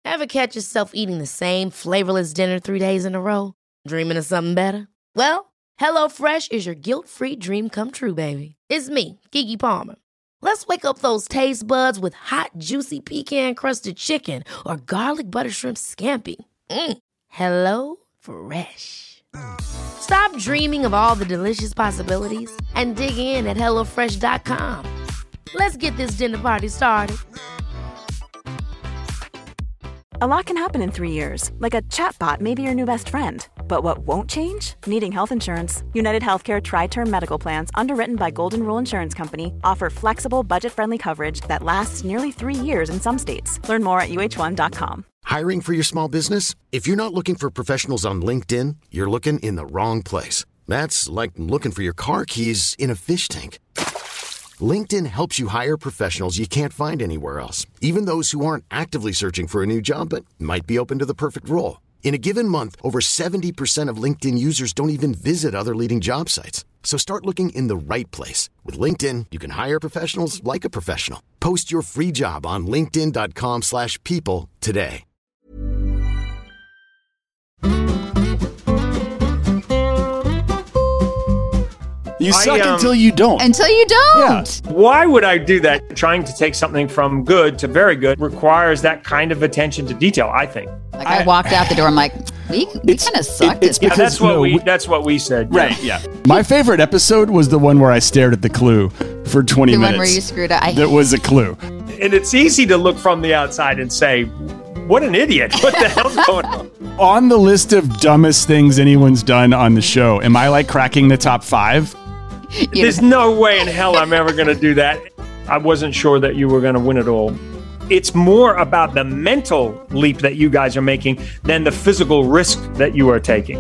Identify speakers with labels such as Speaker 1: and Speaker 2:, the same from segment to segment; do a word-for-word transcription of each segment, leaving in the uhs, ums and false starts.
Speaker 1: Ever catch yourself eating the same flavorless dinner three days in a row? Dreaming of something better? Well, HelloFresh is your guilt-free dream come true, baby. It's me, Keke Palmer. Let's wake up those taste buds with hot, juicy pecan-crusted chicken or garlic butter shrimp scampi. Mm. Hello Fresh. Stop dreaming of all the delicious possibilities and dig in at hello fresh dot com. Let's get this dinner party started.
Speaker 2: A lot can happen in three years, like a chatbot may be your new best friend. But what won't change? Needing health insurance. United Healthcare Tri-Term Medical Plans, underwritten by Golden Rule Insurance Company, offer flexible, budget-friendly coverage that lasts nearly three years in some states. Learn more at U H one dot com.
Speaker 3: Hiring for your small business? If you're not looking for professionals on LinkedIn, you're looking in the wrong place. That's like looking for your car keys in a fish tank. LinkedIn helps you hire professionals you can't find anywhere else, even those who aren't actively searching for a new job but might be open to the perfect role. In a given month, over seventy percent of LinkedIn users don't even visit other leading job sites. So start looking in the right place. With LinkedIn, you can hire professionals like a professional. Post your free job on linkedin dot com slash people today.
Speaker 4: You suck
Speaker 5: I, um,
Speaker 4: until you don't.
Speaker 6: Until you don't.
Speaker 4: Yeah.
Speaker 5: Why would I do that? Trying to take something from good to very good requires that kind of attention to detail, I think.
Speaker 6: Like I, I walked out the door, I'm like, we, we kind of sucked.
Speaker 4: It's
Speaker 5: Yeah,
Speaker 4: because,
Speaker 5: that's what
Speaker 4: no,
Speaker 5: we
Speaker 4: we-
Speaker 5: that's what we said.
Speaker 4: Right, yeah. My favorite episode was the one where I stared at the clue for twenty
Speaker 6: the
Speaker 4: minutes.
Speaker 6: one where you screwed up. I,
Speaker 4: That was a clue.
Speaker 5: And it's easy to look from the outside and say, what an idiot. What the hell's going on?
Speaker 4: On the list of dumbest things anyone's done on the show, am I like cracking the top five?
Speaker 6: you
Speaker 5: There's no way in hell I'm ever going to do that. I wasn't sure that you were going to win it all. It's more about the mental leap that you guys are making than the physical risk that you are taking.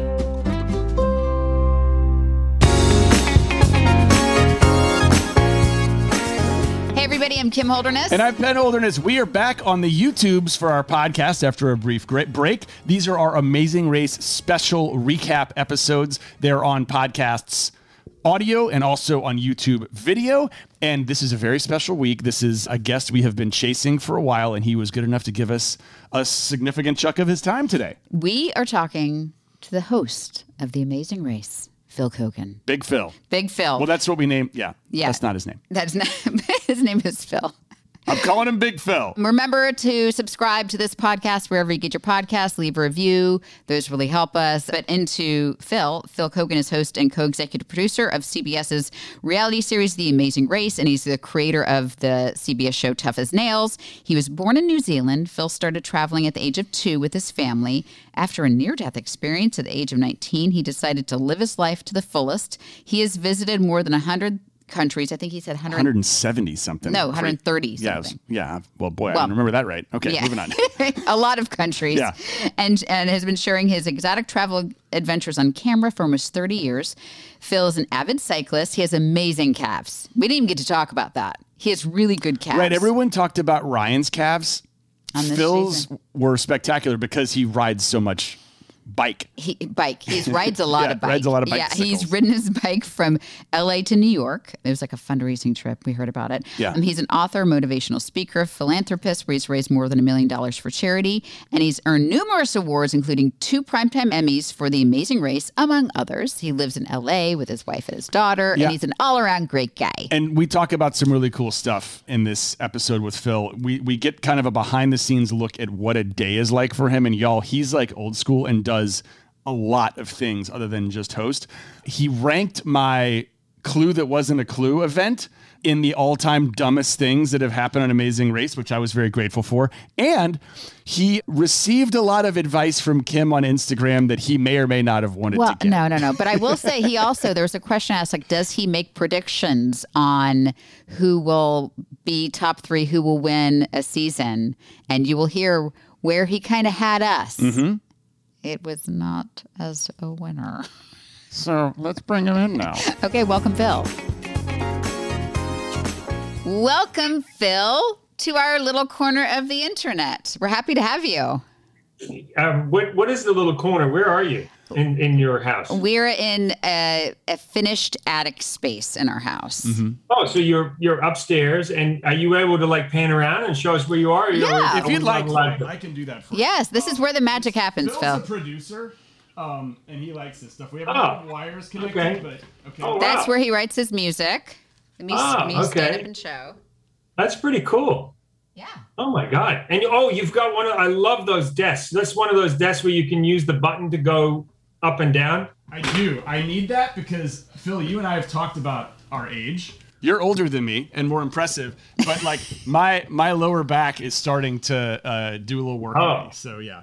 Speaker 6: Hey, everybody, I'm Kim Holderness.
Speaker 4: And I'm Ben Holderness. We are back on the YouTubes for our podcast after a brief great break. These are our Amazing Race special recap episodes. They're on podcasts audio and also on YouTube video. And this is a very special week. This is a guest we have been chasing for a while, and he was good enough to give us a significant chunk of his time today.
Speaker 6: We are talking to the host of The Amazing Race, Phil Kogan.
Speaker 4: Big Phil.
Speaker 6: Big Phil.
Speaker 4: Well, that's what we named. Yeah.
Speaker 6: Yeah.
Speaker 4: That's not his name.
Speaker 6: That's not, his name is Phil.
Speaker 4: I'm calling him Big Phil.
Speaker 6: Remember to subscribe to this podcast wherever you get your podcasts. Leave a review. Those really help us. But into Phil. Phil Kogan is host and co-executive producer of CBS's reality series, The Amazing Race, and he's the creator of the C B S show Tough as Nails. He was born in New Zealand. Phil started traveling at the age of two with his family. After a near-death experience at the age of nineteen, he decided to live his life to the fullest. He has visited more than one hundred countries. I think he said one hundred,
Speaker 4: one hundred seventy something.
Speaker 6: No, one hundred thirty
Speaker 4: Yeah, it was-
Speaker 6: something.
Speaker 4: yeah. Well, boy, I
Speaker 6: Well,
Speaker 4: don't remember that right. Okay,
Speaker 6: Yeah.
Speaker 4: moving on.
Speaker 6: A lot of countries.
Speaker 4: Yeah.
Speaker 6: And and has been sharing his exotic travel adventures on camera for almost thirty years. Phil is an avid cyclist. He has amazing calves. We didn't even get to talk about that. He has really good calves.
Speaker 4: Right, everyone talked about Ryan's calves.
Speaker 6: On this
Speaker 4: Phil's
Speaker 6: season.
Speaker 4: were spectacular because he rides so much bike.
Speaker 6: He, bike. He rides a lot
Speaker 4: Yeah,
Speaker 6: of bike.
Speaker 4: rides a lot of
Speaker 6: Yeah,
Speaker 4: bicycles.
Speaker 6: he's ridden his bike from L A to New York. It was like a fundraising trip. We heard about it.
Speaker 4: Yeah.
Speaker 6: Um, he's an author, motivational speaker, philanthropist, where he's raised more than a million dollars for charity. And he's earned numerous awards, including two Primetime Emmys for The Amazing Race, among others. He lives in L A with his wife and his daughter,
Speaker 4: Yeah.
Speaker 6: and he's an all-around great guy.
Speaker 4: And we talk about some really cool stuff in this episode with Phil. We we get kind of a behind the scenes look at what a day is like for him. And y'all, he's like old school and does a lot of things other than just host. He ranked my Clue That Wasn't a Clue event in the all-time dumbest things that have happened on Amazing Race, which I was very grateful for. And he received a lot of advice from Kim on Instagram that he may or may not have wanted
Speaker 6: Well,
Speaker 4: to get.
Speaker 6: no, no, no. But I will say he also, there was a question asked, like, does he make predictions on who will be top three, who will win a season? And you will hear where he kind of had us.
Speaker 4: Mm-hmm.
Speaker 6: It was not as a winner.
Speaker 4: So let's bring him in now.
Speaker 6: Okay, welcome, Phil. Welcome, Phil, to our little corner of the internet. We're happy to have you.
Speaker 5: Um, what, what is the little corner? Where are you? in, in your house?
Speaker 6: We're in a, a finished attic space in our house.
Speaker 4: Mm-hmm.
Speaker 5: Oh, so you're you're upstairs, and are you able to like pan around and show us where you are? Or
Speaker 6: Yeah.
Speaker 4: If you'd like,
Speaker 5: to?
Speaker 4: I can do that for
Speaker 6: Yes, this is where the magic happens,
Speaker 4: Phil's
Speaker 6: Phil.
Speaker 4: a producer, um, and he likes this stuff. We have a
Speaker 5: Oh,
Speaker 4: lot of wires connected,
Speaker 5: okay.
Speaker 4: but okay.
Speaker 5: Oh, wow.
Speaker 6: That's where he writes his music. Let me,
Speaker 5: Ah,
Speaker 6: let me
Speaker 5: okay.
Speaker 6: stand up and show.
Speaker 5: That's pretty cool.
Speaker 6: Yeah.
Speaker 5: Oh my God. And oh, you've got one of, I love those desks. That's one of those desks where you can use the button to go up and down.
Speaker 4: I do. I need that because, Phil, you and I have talked about our age. You're older than me and more impressive, but like my my lower back is starting to uh, do a little work
Speaker 5: Oh.
Speaker 4: on me. So yeah.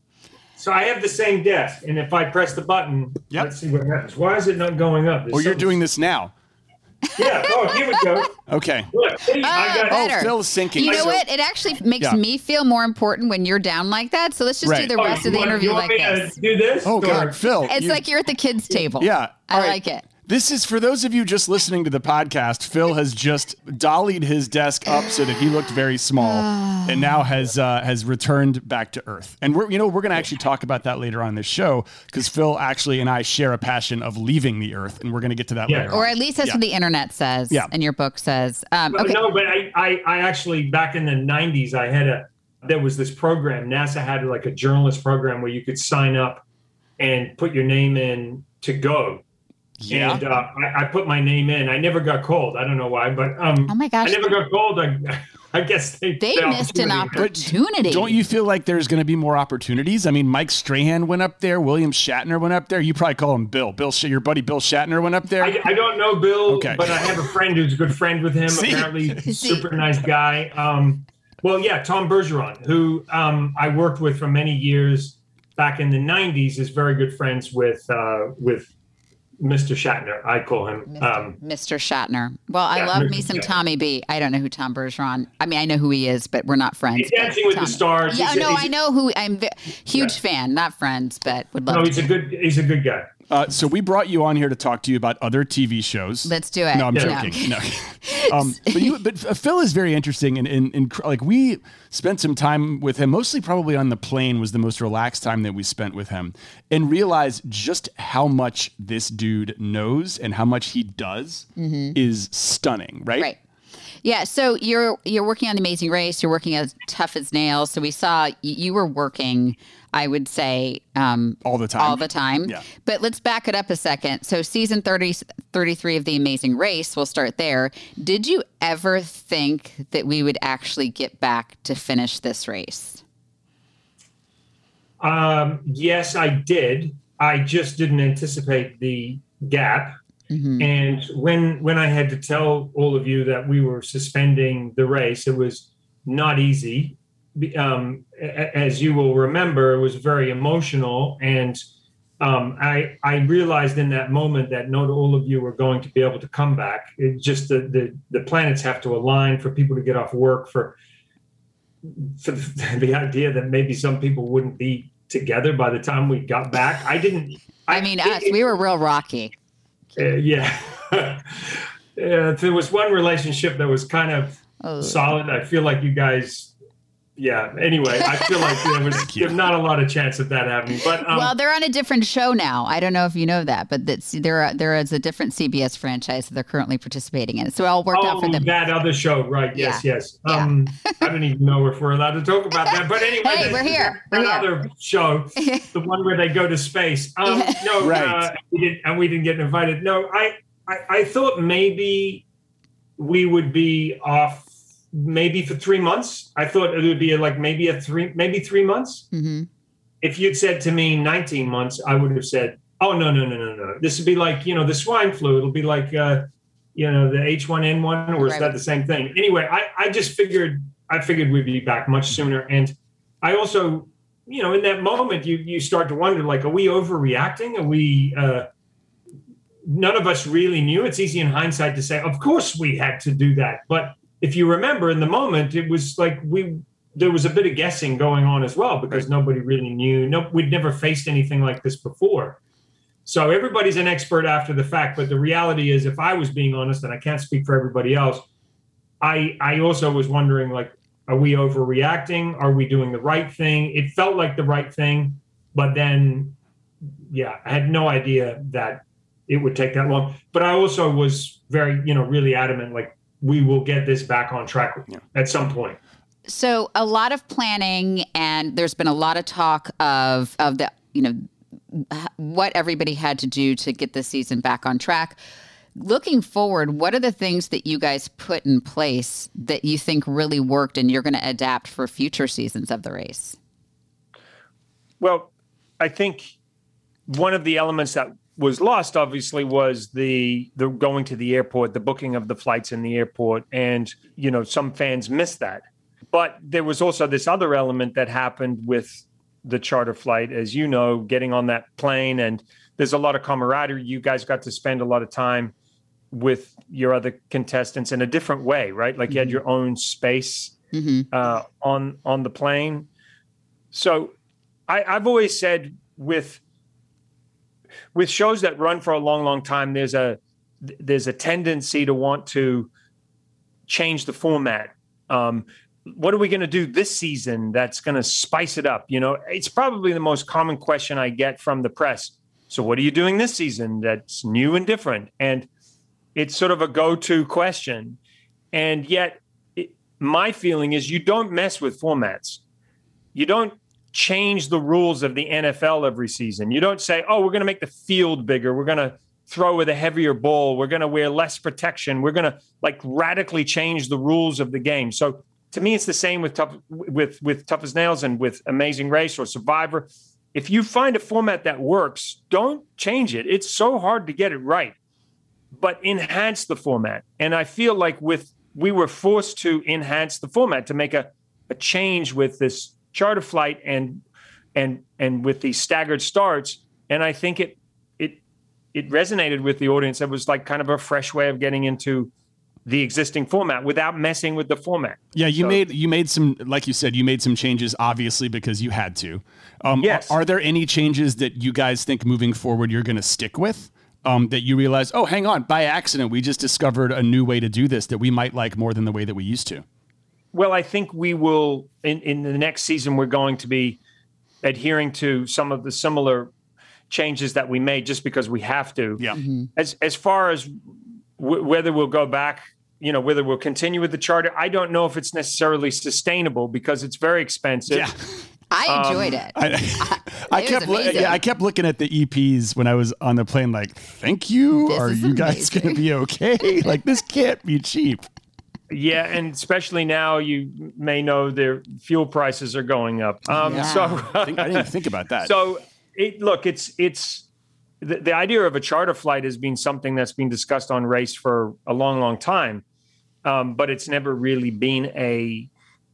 Speaker 5: So I have the same desk, and if I press the button,
Speaker 4: Yep.
Speaker 5: let's see what happens. Why is it not going up? There's
Speaker 4: Well, you're
Speaker 5: something-
Speaker 4: doing this now.
Speaker 5: Yeah. Oh, here we go.
Speaker 4: Okay.
Speaker 5: Look, see, I got
Speaker 6: better.
Speaker 4: Oh, Phil's sinking.
Speaker 6: You know
Speaker 4: So-
Speaker 6: what? It actually makes
Speaker 4: Yeah.
Speaker 6: me feel more important when you're down like that. So let's just do
Speaker 4: Right.
Speaker 6: the
Speaker 5: Oh,
Speaker 6: rest
Speaker 5: you
Speaker 6: of the
Speaker 5: want-
Speaker 6: interview
Speaker 5: you want
Speaker 6: like
Speaker 5: me to
Speaker 6: this.
Speaker 5: do this?
Speaker 4: Oh
Speaker 5: Or-
Speaker 4: God, Phil.
Speaker 6: It's
Speaker 4: you-
Speaker 6: like you're at the kids' table.
Speaker 4: Yeah.
Speaker 6: I
Speaker 4: All right.
Speaker 6: like it.
Speaker 4: This is for those of you just listening to the podcast. Phil has just dollied his desk up so that he looked very small, and now has uh, has returned back to earth. And we're you know we're going to actually talk about that later on in this show because Phil actually and I share a passion of leaving the earth, and we're going to get to that
Speaker 5: Yeah.
Speaker 4: later.
Speaker 6: Or
Speaker 4: on.
Speaker 6: at least that's
Speaker 4: Yeah.
Speaker 6: what the internet says.
Speaker 4: Yeah.
Speaker 6: And your book says. Um,
Speaker 5: But
Speaker 6: okay.
Speaker 5: No, but I, I, I actually, back in the nineties, I had a, there was this program, NASA had like a journalist program where you could sign up and put your name in to go.
Speaker 4: Yeah.
Speaker 5: And uh, I, I put my name in. I never got called. I don't know why, but um,
Speaker 6: Oh my gosh.
Speaker 5: I never got called. I, I guess they,
Speaker 6: They
Speaker 5: the
Speaker 6: missed an
Speaker 5: opportunity-
Speaker 6: opportunity.
Speaker 4: Don't you feel like there's going to be more opportunities? I mean, Mike Strahan went up there. William Shatner went up there. You probably call him Bill. Bill, Sh- your buddy Bill Shatner went up there.
Speaker 5: I, I don't know Bill,
Speaker 4: Okay.
Speaker 5: but I have a friend who's a good friend with him.
Speaker 4: See?
Speaker 5: Apparently, super nice guy. Um, well, yeah, Tom Bergeron, who um, I worked with for many years back in the nineties, is very good friends with uh, with Mister Shatner. I call him. Um,
Speaker 6: Mister Shatner. Well, I
Speaker 5: Yeah,
Speaker 6: love
Speaker 5: Mister
Speaker 6: me some
Speaker 5: Shatner.
Speaker 6: Tommy B. I don't know who Tom Bergeron. I mean, I know who he is, but we're not friends.
Speaker 5: He's
Speaker 6: but
Speaker 5: Dancing with the
Speaker 6: Tommy.
Speaker 5: Stars.
Speaker 6: Yeah,
Speaker 5: He's a-
Speaker 6: no,
Speaker 5: he's a-
Speaker 6: I know who. I'm a huge
Speaker 5: Yeah.
Speaker 6: fan, not friends, but would love
Speaker 5: no,
Speaker 6: to.
Speaker 5: he's a
Speaker 6: be.
Speaker 5: good. He's a good guy.
Speaker 4: Uh, so we brought you on here to talk to you about other T V shows.
Speaker 6: Let's do it.
Speaker 4: No, I'm
Speaker 6: Yeah.
Speaker 4: joking. No. um, but, you, but Phil is very interesting, and, and, and like we spent some time with him, mostly probably on the plane was the most relaxed time that we spent with him, and realized just how much this dude knows and how much he does is stunning, right?
Speaker 6: Right. Yeah, so you're you're working on The Amazing Race. You're working as Tough as Nails. So we saw y- you were working, I would say, um,
Speaker 4: All the time.
Speaker 6: all the time.
Speaker 4: Yeah.
Speaker 6: But let's back it up a second. So season thirty, thirty-three of The Amazing Race, we'll start there. Did you ever think that we would actually get back to finish this race?
Speaker 5: Um, yes, I did. I just didn't anticipate the gap. And when when I had to tell all of you that we were suspending the race, it was not easy. Be- Um, a- as you will remember, it was very emotional, and um, I I realized in that moment that not all of you were going to be able to come back. It just the the, the planets have to align for people to get off work, for for the, the idea that maybe some people wouldn't be together by the time we got back. I didn't.
Speaker 6: I mean, us, we were real rocky.
Speaker 5: Uh, yeah. Yeah, there was one relationship that was kind of
Speaker 6: Oh.
Speaker 5: solid. I feel like you guys, yeah. Anyway, I feel like there was there's not a lot of chance of that happening. But um,
Speaker 6: Well, they're on a different show now. I don't know if you know that, but that's, there there is a different C B S franchise that they're currently participating in. So it all worked out
Speaker 5: oh,
Speaker 6: for them.
Speaker 5: that other show, right? Yes, yes. Um, I don't even know if we're allowed to talk about that. But anyway,
Speaker 6: Hey,
Speaker 5: that-
Speaker 6: we're here.
Speaker 5: That
Speaker 6: We're here.
Speaker 5: other show, the one where they go to space. Um, no,
Speaker 4: Right.
Speaker 5: uh, we didn't, and we didn't get invited. No, I, I, I thought maybe we would be off maybe for three months. I thought it would be like maybe a three, maybe three months.
Speaker 6: hmm
Speaker 5: If you'd said to me nineteen months, I would have said, oh, no, no, no, no, no. This would be like, you know, the swine flu. It'll be like, uh, you know, the H one N one, or is
Speaker 6: Right.
Speaker 5: that the same thing? Anyway, I, I just figured, I figured we'd be back much sooner. And I also, you know, in that moment, you, you start to wonder, like, are we overreacting? Are we, uh, none of us really knew. It's easy in hindsight to say, of course we had to do that. But if you remember in the moment, it was like we, there was a bit of guessing going on as well, because nobody really knew. No, we'd never faced anything like this before. So everybody's an expert after the fact. But the reality is, if I was being honest, and I can't speak for everybody else, I, I also was wondering, like, are we overreacting? Are we doing the right thing? It felt like the right thing, but then yeah, I had no idea that it would take that long. But I also was very, you know, really adamant, like, we will get this back on track yeah. at some point.
Speaker 6: So a lot of planning, and there's been a lot of talk of of the, you know, what everybody had to do to get the season back on track. Looking forward, what are the things that you guys put in place that you think really worked and you're going to adapt for future seasons of the race?
Speaker 7: Well, I think one of the elements that was lost, obviously, was the the going to the airport, the booking of the flights in the airport. And, you know, some fans missed that. But there was also this other element that happened with the charter flight, as you know, getting on that plane. And there's a lot of camaraderie. You guys got to spend a lot of time with your other contestants in a different way, right? Like mm-hmm. you had your own space mm-hmm. uh, on on the plane. So I, I've always said with with shows that run for a long, long time, there's a there's a tendency to want to change the format. Um, what are we going to do this season that's going to spice it up? You know, it's probably the most common question I get from the press. So what are you doing this season that's new and different? And it's sort of a go-to question. And yet it, my feeling is you don't mess with formats. You don't change the rules of the N F L every season. You don't say, oh, we're going to make the field bigger. We're going to throw with a heavier ball. We're going to wear less protection. We're going to like radically change the rules of the game. So to me, it's the same with tough, with with Tough as Nails and with Amazing Race or Survivor. If you find a format that works, don't change it. It's so hard to get it right, but enhance the format. And I feel like with we were forced to enhance the format to make a, a change with this charter flight and and and with these staggered starts. And I think it it it resonated with the audience. It was like kind of a fresh way of getting into the existing format without messing with the format.
Speaker 4: Yeah, you
Speaker 7: so,
Speaker 4: made you made some, like you said, you made some changes, obviously, because you had to. Um,
Speaker 7: yes.
Speaker 4: Are, are there any changes that you guys think moving forward you're going to stick with? Um, that you realize, oh, hang on, by accident, we just discovered a new way to do this that we might like more than the way that we used to?
Speaker 7: Well, I think we will, in, in the next season, we're going to be adhering to some of the similar changes that we made just because we have to.
Speaker 4: Yeah.
Speaker 6: Mm-hmm.
Speaker 7: As as far as w- whether we'll go back, you know, whether we'll continue with the charter, I don't know if it's necessarily sustainable because it's very expensive.
Speaker 4: Yeah.
Speaker 6: I enjoyed um, it.
Speaker 4: I, I kept lo- yeah, I kept looking at the E Ps when I was on the plane like, thank you.
Speaker 6: This
Speaker 4: Are you guys going to be okay? Like, this can't be cheap.
Speaker 7: Yeah, and especially now, you may know their fuel prices are going up. Um,
Speaker 6: yeah.
Speaker 7: So
Speaker 4: I, think, I didn't think about that.
Speaker 7: So, it, look, it's it's the, the idea of a charter flight has been something that's been discussed on Race for a long, long time, um, but it's never really been a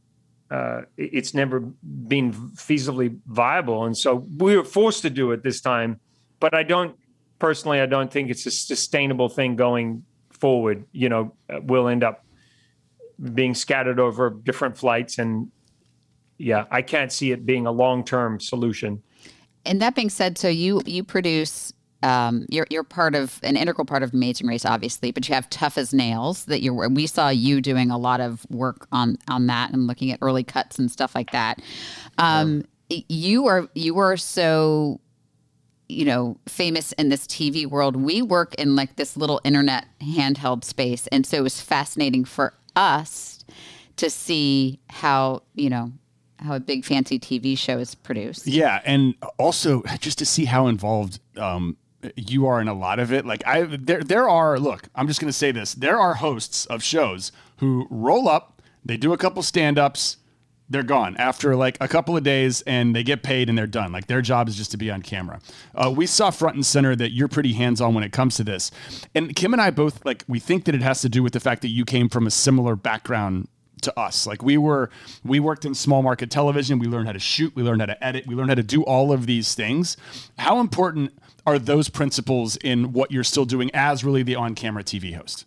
Speaker 7: uh, it's never been feasibly viable, and so we were forced to do it this time. But I don't personally, I don't think it's a sustainable thing going forward. You know, we'll end up being scattered over different flights. And yeah, I can't see it being a long-term solution.
Speaker 6: And that being said, so you, you produce, um, you're, you're part of an integral part of Amazing Race, obviously, but you have Tough as Nails that you're, we saw you doing a lot of work on, on that and looking at early cuts and stuff like that. Um, yeah. you are, you are so, you know, famous in this T V world. We work in like this little internet handheld space. And so it was fascinating for us to see how, you know, how a big fancy T V show is produced.
Speaker 4: Yeah. And also just to see how involved um, you are in a lot of it. Like I, there, there are, look, I'm just going to say this. There are hosts of shows who roll up, they do a couple stand-ups, they're gone after like a couple of days and they get paid and they're done. Like their job is just to be on camera. Uh, we saw front and center that you're pretty hands-on when it comes to this. And Kim and I both, like, we think that it has to do with the fact that you came from a similar background to us. Like we were, we worked in small market television. We learned how to shoot. We learned how to edit. We learned how to do all of these things. How important are those principles in what you're still doing as really the on-camera T V host?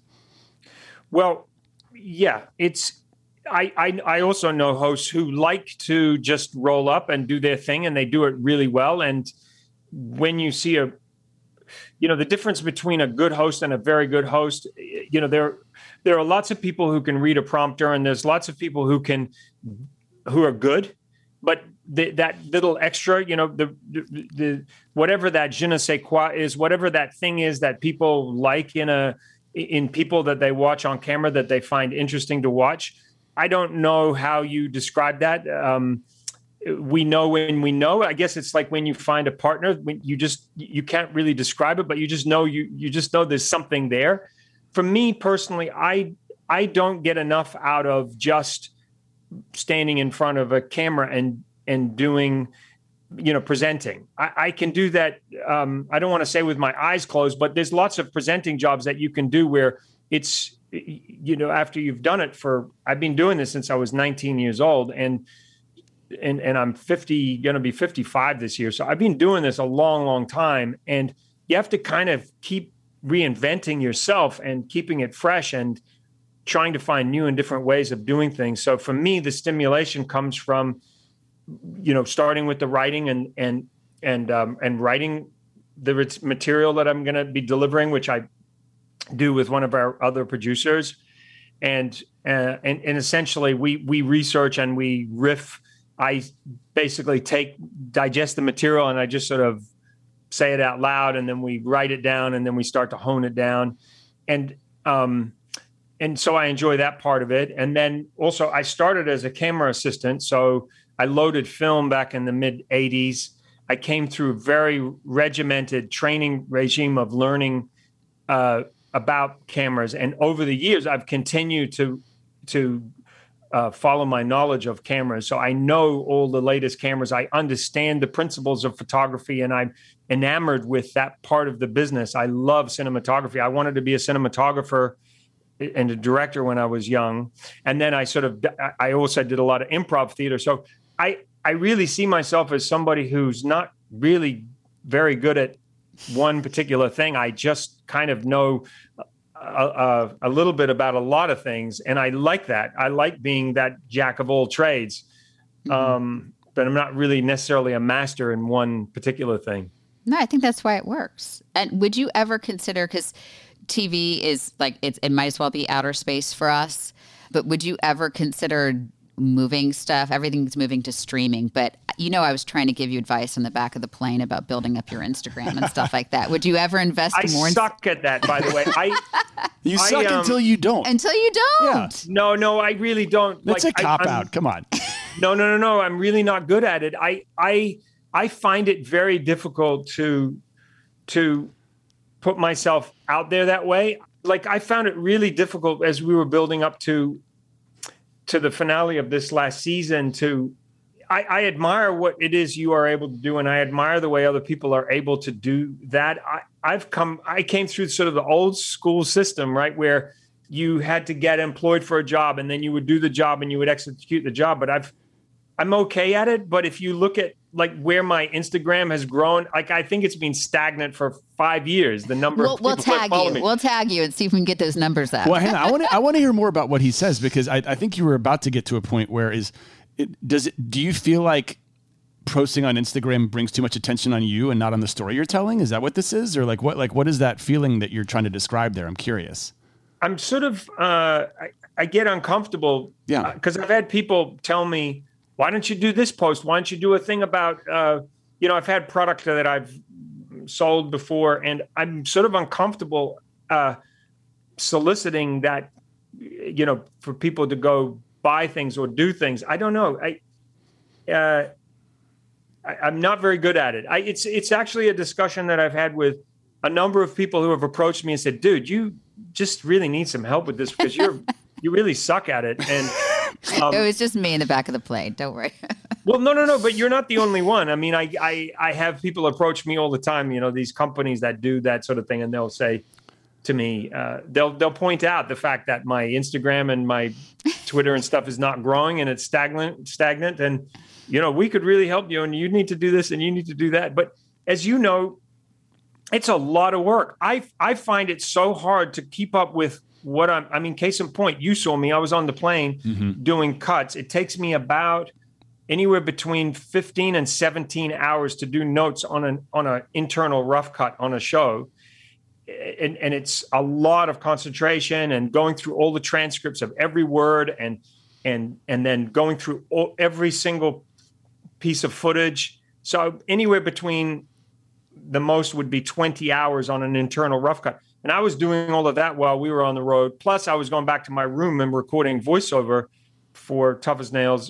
Speaker 7: Well, yeah, it's, I, I I also know hosts who like to just roll up and do their thing, and they do it really well. And when you see a, you know, the difference between a good host and a very good host, you know, there there are lots of people who can read a prompter, and there's lots of people who can who are good, but the, that little extra, you know, the, the, the whatever that je ne sais quoi is, whatever that thing is that people like in a in people that they watch on camera that they find interesting to watch. I don't know how you describe that. Um, we know when we know. I guess it's like when you find a partner, when you just you can't really describe it, but you just know you you just know there's something there. For me personally, I I don't get enough out of just standing in front of a camera and and doing, you know, presenting. I, I can do that. Um, I don't want to say with my eyes closed, but there's lots of presenting jobs that you can do where it's, you know, after you've done it for, I've been doing this since I was nineteen years old, and and and I'm fifty, going to be fifty-five this year. So I've been doing this a long, long time, and you have to kind of keep reinventing yourself and keeping it fresh and trying to find new and different ways of doing things. So for me, the stimulation comes from, you know, starting with the writing and and and um, and writing the material that I'm going to be delivering, which I do with one of our other producers, and uh, and and essentially we we research and we riff. I basically take digest the material and I just sort of say it out loud, and then we write it down, and then we start to hone it down, and um, and so I enjoy that part of it. And then also I started as a camera assistant, so I loaded film back in the mid eighties. I came through a very regimented training regime of learning uh, about cameras. And over the years, I've continued to to uh, follow my knowledge of cameras. So I know all the latest cameras. I understand the principles of photography, and I'm enamored with that part of the business. I love cinematography. I wanted to be a cinematographer and a director when I was young. And then I sort of, I also did a lot of improv theater. So I, I really see myself as somebody who's not really very good at one particular thing. I just kind of know a, a, a little bit about a lot of things. And I like that. I like being that jack of all trades. Mm-hmm. Um, but I'm not really necessarily a master in one particular thing.
Speaker 6: No, I think that's why it works. And would you ever consider, because T V is like, it's, it might as well be outer space for us, but would you ever consider moving stuff? Everything's moving to streaming, but you know, I was trying to give you advice on the back of the plane about building up your Instagram and stuff like that. Would you ever invest
Speaker 7: I
Speaker 6: more?
Speaker 7: I suck in- at that, by the way. I
Speaker 4: You
Speaker 7: I,
Speaker 4: suck
Speaker 7: um,
Speaker 4: until you don't.
Speaker 6: Until you don't.
Speaker 4: Yeah.
Speaker 7: No, no, I really don't.
Speaker 4: That's
Speaker 7: like,
Speaker 4: a cop
Speaker 7: I,
Speaker 4: out. Come on.
Speaker 7: No, no, no, no. I'm really not good at it. I, I, I find it very difficult to, to put myself out there that way. Like I found it really difficult as we were building up to, to the finale of this last season. To, I, I admire what it is you are able to do, and I admire the way other people are able to do that. I, I've come, I came through sort of the old school system, right, where you had to get employed for a job, and then you would do the job and you would execute the job. But I've, I'm okay at it. But if you look at like where my Instagram has grown, like I think it's been stagnant for five years. The number
Speaker 6: We'll,
Speaker 7: of people
Speaker 6: we'll tag
Speaker 7: that follow
Speaker 6: you.
Speaker 7: me.
Speaker 6: We'll tag you and see if we can get those numbers up.
Speaker 4: Well, hang on. I want to I want to hear more about what he says, because I, I think you were about to get to a point where is it, does it do you feel like posting on Instagram brings too much attention on you and not on the story you're telling? Is that what this is, or like what like what is that feeling that you're trying to describe there? I'm curious.
Speaker 7: I'm sort of uh, I, I get uncomfortable,
Speaker 4: yeah,
Speaker 7: because uh, I've had people tell me, why don't you do this post? Why don't you do a thing about, uh, you know, I've had product that I've sold before, and I'm sort of uncomfortable uh, soliciting that, you know, for people to go buy things or do things. I don't know. I, uh, I I'm not very good at it. I, it's it's actually a discussion that I've had with a number of people who have approached me and said, dude, you just really need some help with this because you're you really suck at it. And Um,
Speaker 6: it was just me in the back of the plane. Don't worry.
Speaker 7: Well, no, no, no. But you're not the only one. I mean, I, I, I have people approach me all the time. You know, these companies that do that sort of thing, and they'll say to me, uh, they'll they'll point out the fact that my Instagram and my Twitter and stuff is not growing and it's stagnant, stagnant. And you know, we could really help you, and you need to do this and you need to do that. But as you know, it's a lot of work. I I find it so hard to keep up with. What I'm, I mean, case in point, you saw me, I was on the plane mm-hmm. doing cuts. It takes me about anywhere between fifteen and seventeen hours to do notes on an, on an internal rough cut on a show. And, and it's a lot of concentration and going through all the transcripts of every word and, and, and then going through all, every single piece of footage. So anywhere between the most would be twenty hours on an internal rough cut. And I was doing all of that while we were on the road. Plus, I was going back to my room and recording voiceover for Tough as Nails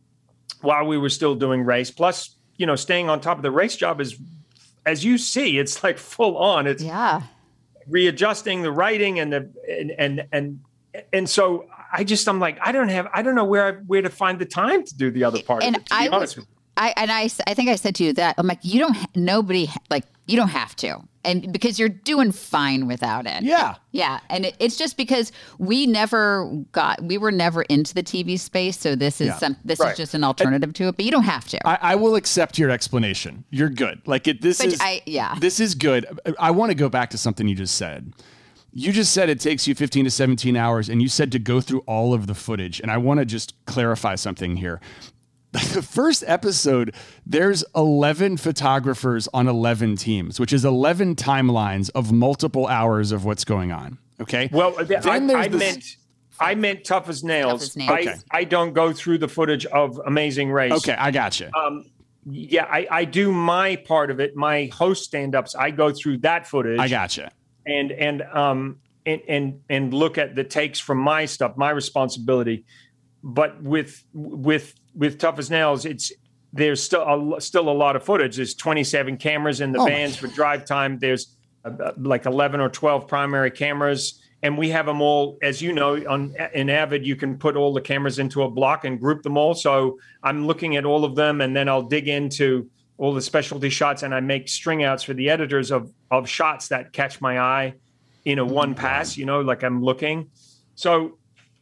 Speaker 7: while we were still doing race. Plus, you know, staying on top of the race job is, as you see, it's like full on. It's
Speaker 6: yeah.
Speaker 7: readjusting the writing and the and and and and so I just I'm like I don't have I don't know where I, where to find the time to do the other part.
Speaker 6: And
Speaker 7: of it, to
Speaker 6: I
Speaker 7: be honest
Speaker 6: was,
Speaker 7: with you.
Speaker 6: I and I I think I said to you that I'm like you don't nobody like you don't have to. And because you're doing fine without it.
Speaker 4: Yeah.
Speaker 6: Yeah. And it, it's just because we never got, we were never into the T V space. So this is
Speaker 4: Yeah.
Speaker 6: some, this
Speaker 7: Right.
Speaker 6: is just an alternative to it, but you don't have to.
Speaker 4: I, I will accept your explanation. You're good. Like it, this
Speaker 6: But
Speaker 4: is,
Speaker 6: I- yeah.
Speaker 4: this is good. I want to go back to something you just said. You just said it takes you fifteen to seventeen hours, and you said to go through all of the footage. And I want to just clarify something here. The first episode, there's eleven photographers on eleven teams, which is eleven timelines of multiple hours of what's going on. Okay.
Speaker 7: Well, I,
Speaker 4: Then there's
Speaker 7: I
Speaker 4: this-
Speaker 7: meant I meant Tough as Nails.
Speaker 6: Tough as Nails.
Speaker 7: I,
Speaker 4: Okay.
Speaker 7: I don't go through the footage of Amazing Race.
Speaker 4: Okay, I got you.
Speaker 7: Um, yeah, I, I do my part of it. My host stand-ups, I go through that footage.
Speaker 4: I got you.
Speaker 7: and and um and and and look at the takes from my stuff, my responsibility. But with with with Tough as Nails, it's there's still a, still a lot of footage. There's twenty-seven cameras in the
Speaker 4: Oh my
Speaker 7: vans for drive time. There's uh, like eleven or twelve primary cameras, and we have them all, as you know, on in Avid. You can put all the cameras into a block and group them all. So I'm looking at all of them, and then I'll dig into all the specialty shots, and I make string outs for the editors of of shots that catch my eye in a one pass. You know, like I'm looking. So.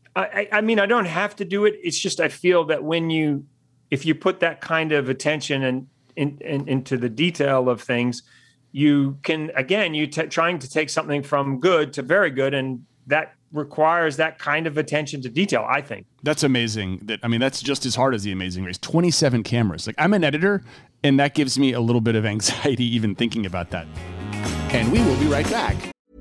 Speaker 7: I, I mean, I don't have to do it. It's just I feel that when you, if you put that kind of attention and in, in, into the detail of things, you can again you t- trying to take something from good to very good, and that requires that kind of attention to detail. I think
Speaker 4: That's amazing. That I mean, that's just as hard as The Amazing Race. twenty-seven cameras. Like I'm an editor, and that gives me a little bit of anxiety even thinking about that. And we will be right back.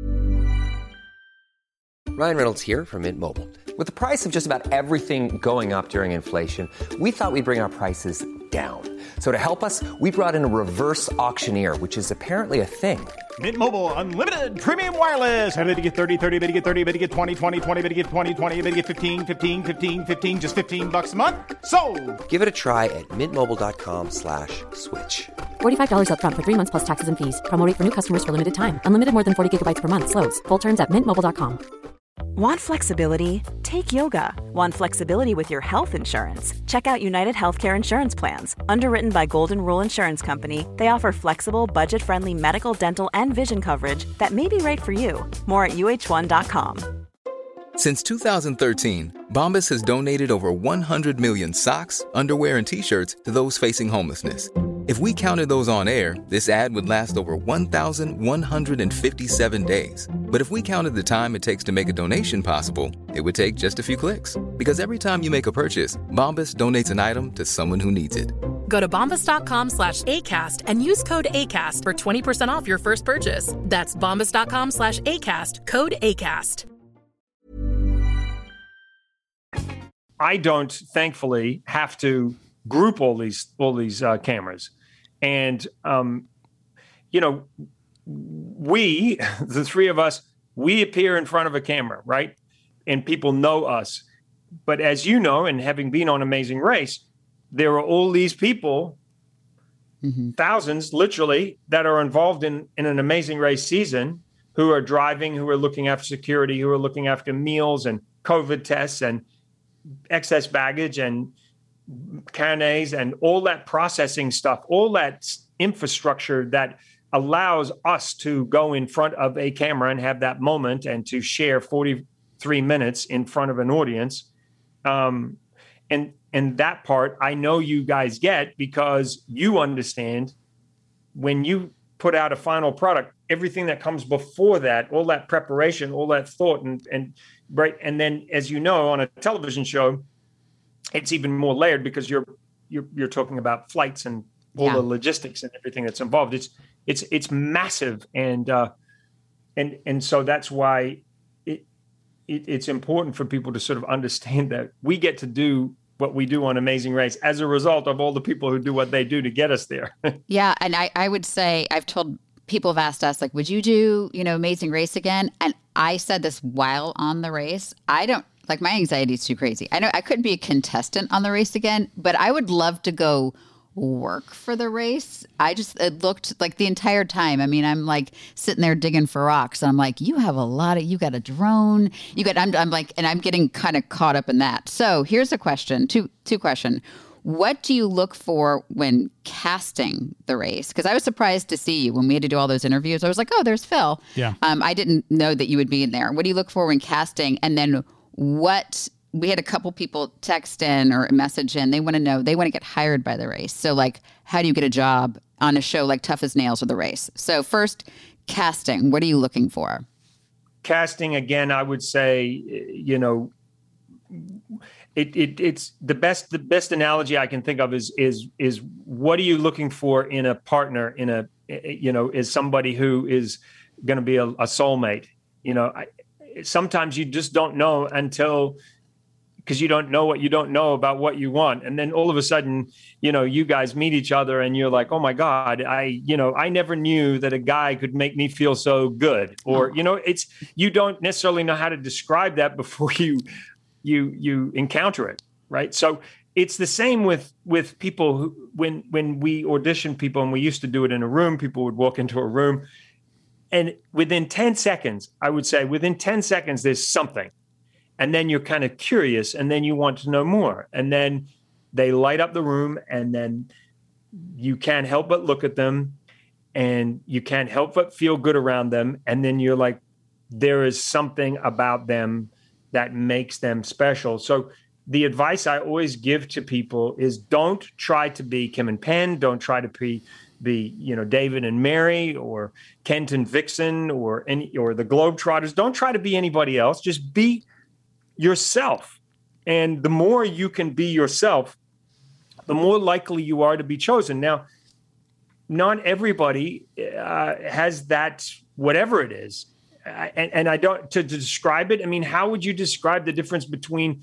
Speaker 8: Ryan Reynolds here from Mint Mobile. With the price of just about everything going up during inflation, we thought we'd bring our prices down. So to help us, we brought in a reverse auctioneer, which is apparently a thing.
Speaker 9: Mint Mobile Unlimited Premium Wireless. How to get thirty, thirty, bit to get thirty, bit to get twenty, twenty, twenty, bit to get twenty, twenty, bit to get fifteen, fifteen, fifteen, fifteen, just fifteen bucks a month? Sold!
Speaker 8: Give it a try at mintmobile.com slash switch.
Speaker 10: forty-five dollars up front for three months plus taxes and fees. Promo rate for new customers for limited time. Unlimited more than forty gigabytes per month. Slows full terms at mint mobile dot com.
Speaker 2: Want flexibility? Take yoga. Want flexibility with your health insurance? Check out United Healthcare Insurance Plans. Underwritten by Golden Rule Insurance Company, they offer flexible, budget-friendly medical, dental, and vision coverage that may be right for you. More at U H one dot com.
Speaker 11: Since two thousand thirteen, Bombas has donated over one hundred million socks, underwear, and T-shirts to those facing homelessness. If we counted those on air, this ad would last over one thousand one hundred fifty-seven days. But if we counted the time it takes to make a donation possible, it would take just a few clicks. Because every time you make a purchase, Bombas donates an item to someone who needs it.
Speaker 12: Go to bombas.com slash ACAST and use code ACAST for twenty percent off your first purchase. That's bombas.com slash ACAST, code ACAST.
Speaker 7: I don't, thankfully, have to group all these all these uh, cameras, and um, you know, we, the three of us, we appear in front of a camera, right? And people know us. But as you know, and having been on Amazing Race, there are all these people, mm-hmm. thousands, literally, that are involved in in an Amazing Race season, who are driving, who are looking after security, who are looking after meals and COVID tests and excess baggage and carnets and all that processing stuff, all that infrastructure that allows us to go in front of a camera and have that moment and to share forty-three minutes in front of an audience. Um, and, and that part I know you guys get, because you understand when you put out a final product, everything that comes before that, all that preparation, all that thought, and, and right. And then, as you know, on a television show, it's even more layered, because you're, you're, you're talking about flights and all
Speaker 6: Yeah.
Speaker 7: the logistics and everything that's involved. It's, it's, it's massive. And, uh, and, and so that's why it, it, it's important for people to sort of understand that we get to do what we do on Amazing Race as a result of all the people who do what they do to get us there.
Speaker 6: Yeah. And I, I would say, I've told people have asked us, like, would you do, you know, Amazing Race again? And I said this while on the race. I don't, like, my anxiety is too crazy. I know I couldn't be a contestant on the race again, but I would love to go work for the race. I just, it looked like the entire time. I mean, I'm like sitting there digging for rocks, and I'm like, you have a lot of, you got a drone, you got, I'm, I'm like, and I'm getting kind of caught up in that. So here's a question, two, two question. What do you look for when casting the race? Because I was surprised to see you when we had to do all those interviews. I was like, oh, there's Phil.
Speaker 4: Yeah.
Speaker 6: Um, I didn't know that you would be in there. What do you look for when casting? And then what, we had a couple people text in or message in. They want to know, they want to get hired by the race. So, like, how do you get a job on a show like Tough as Nails or the race? So first, casting, what are you looking for?
Speaker 7: Casting, again, I would say, you know, it, it it's the best the best analogy I can think of is is is what are you looking for in a partner, in a, you know, is somebody who is going to be a, a soulmate. You know, I, sometimes you just don't know until, because you don't know what you don't know about what you want. And then all of a sudden, you know, you guys meet each other and you're like, oh my God, I, you know, I never knew that a guy could make me feel so good. Or, you know, it's, you don't necessarily know how to describe that before you, you, you encounter it. Right. So it's the same with, with people who, when, when we audition people, and we used to do it in a room, people would walk into a room, and within ten seconds, I would say within ten seconds, there's something. And then you're kind of curious, and then you want to know more. And then they light up the room, and then you can't help but look at them, and you can't help but feel good around them. And then you're like, there is something about them that makes them special. So the advice I always give to people is, don't try to be Kim and Penn. Don't try to be, be you know, David and Mary, or Kent and Vixen, or any, or the Globetrotters. Don't try to be anybody else. Just be yourself. And the more you can be yourself, the more likely you are to be chosen. Now, not everybody uh, has that, whatever it is. Uh, and, and I don't, to, to describe it, I mean, how would you describe the difference between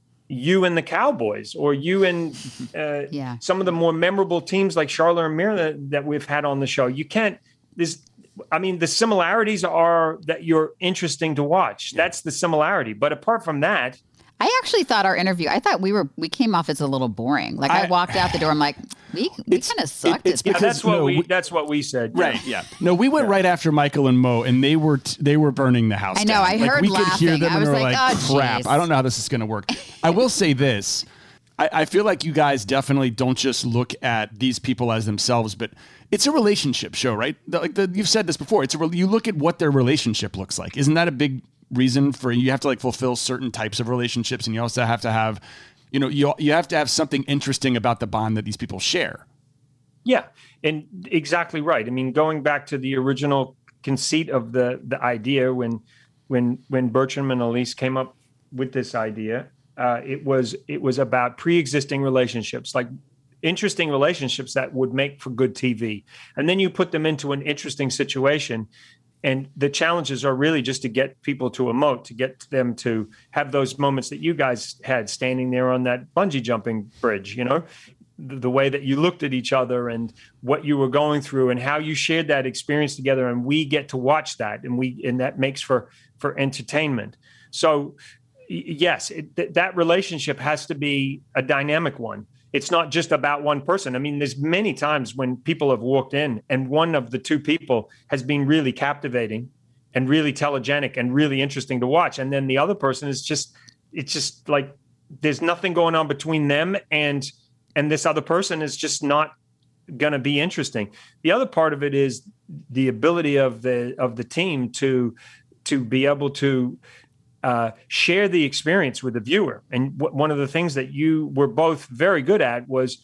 Speaker 7: you and the Cowboys, or you and uh,
Speaker 6: yeah.
Speaker 7: some of the more memorable teams like Charlotte and Mir that, that we've had on the show? You can't, there's, I mean, the similarities are that you're interesting to watch. Yeah. That's the similarity. But apart from that,
Speaker 6: I actually thought our interview, I thought we were, we came off as a little boring. Like I, I walked out the door, I'm like, we, we kind of sucked.
Speaker 7: It, it's, yeah, that's what
Speaker 4: no,
Speaker 7: we,
Speaker 4: we,
Speaker 7: that's what we said.
Speaker 4: Right. Yeah. No, we went yeah. right after Michael and Mo, and they were, t- they were burning the house
Speaker 6: I know.
Speaker 4: down.
Speaker 6: I
Speaker 4: like,
Speaker 6: heard
Speaker 4: we
Speaker 6: laughing.
Speaker 4: could hear them
Speaker 6: I
Speaker 4: and
Speaker 6: was
Speaker 4: we were
Speaker 6: like,
Speaker 4: like,
Speaker 6: oh,
Speaker 4: crap.
Speaker 6: geez.
Speaker 4: I don't know how this is going to work. I will say this. I, I feel like you guys definitely don't just look at these people as themselves, but it's a relationship show, right? The, like the, you've said this before. It's a, you look at what their relationship looks like. Isn't that a big reason for, you have to like fulfill certain types of relationships, and you also have to have, you know, you you have to have something interesting about the bond that these people share.
Speaker 7: Yeah, and exactly right. I mean, going back to the original conceit of the the idea, when when when Bertram and Elise came up with this idea, uh, it was it was about pre-existing relationships, like interesting relationships that would make for good T V. And then you put them into an interesting situation. And the challenges are really just to get people to emote, to get them to have those moments that you guys had standing there on that bungee jumping bridge, you know, the, the way that you looked at each other and what you were going through and how you shared that experience together. And we get to watch that, and we, and that makes for, for entertainment. So yes, it, th- that relationship has to be a dynamic one. It's not just about one person. I mean, there's many times when people have walked in and one of the two people has been really captivating and really telegenic and really interesting to watch. And then the other person is just, it's just like, there's nothing going on between them and, and this other person is just not going to be interesting. The other part of it is the ability of the, of the team to, to be able to, Uh, share the experience with the viewer. And w- one of the things that you were both very good at was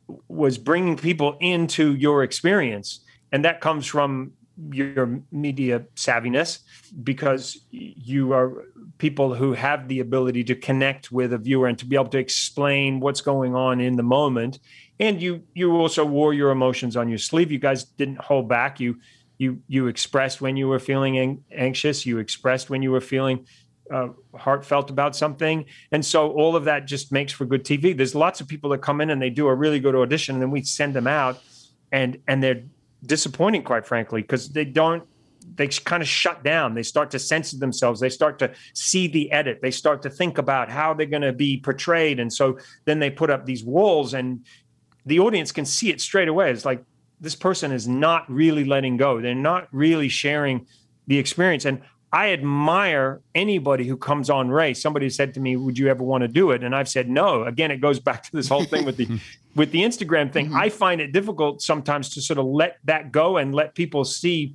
Speaker 7: was bringing people into your experience. And that comes from your media savviness, because you are people who have the ability to connect with a viewer and to be able to explain what's going on in the moment. And you you also wore your emotions on your sleeve. You guys didn't hold back. You you you expressed when you were feeling ang- anxious. You expressed when you were feeling uh, heartfelt about something. And so all of that just makes for good T V. There's lots of people that come in and they do a really good audition, and then we send them out and, and they're disappointing, quite frankly, because they don't, they kind of shut down. They start to censor themselves. They start to see the edit. They start to think about how they're going to be portrayed. And so then they put up these walls and the audience can see it straight away. It's like, this person is not really letting go. They're not really sharing the experience. And I admire anybody who comes on race. Somebody said to me, would you ever want to do it? And I've said, no. Again, it goes back to this whole thing with the, with the Instagram thing. Mm-hmm. I find it difficult sometimes to sort of let that go and let people see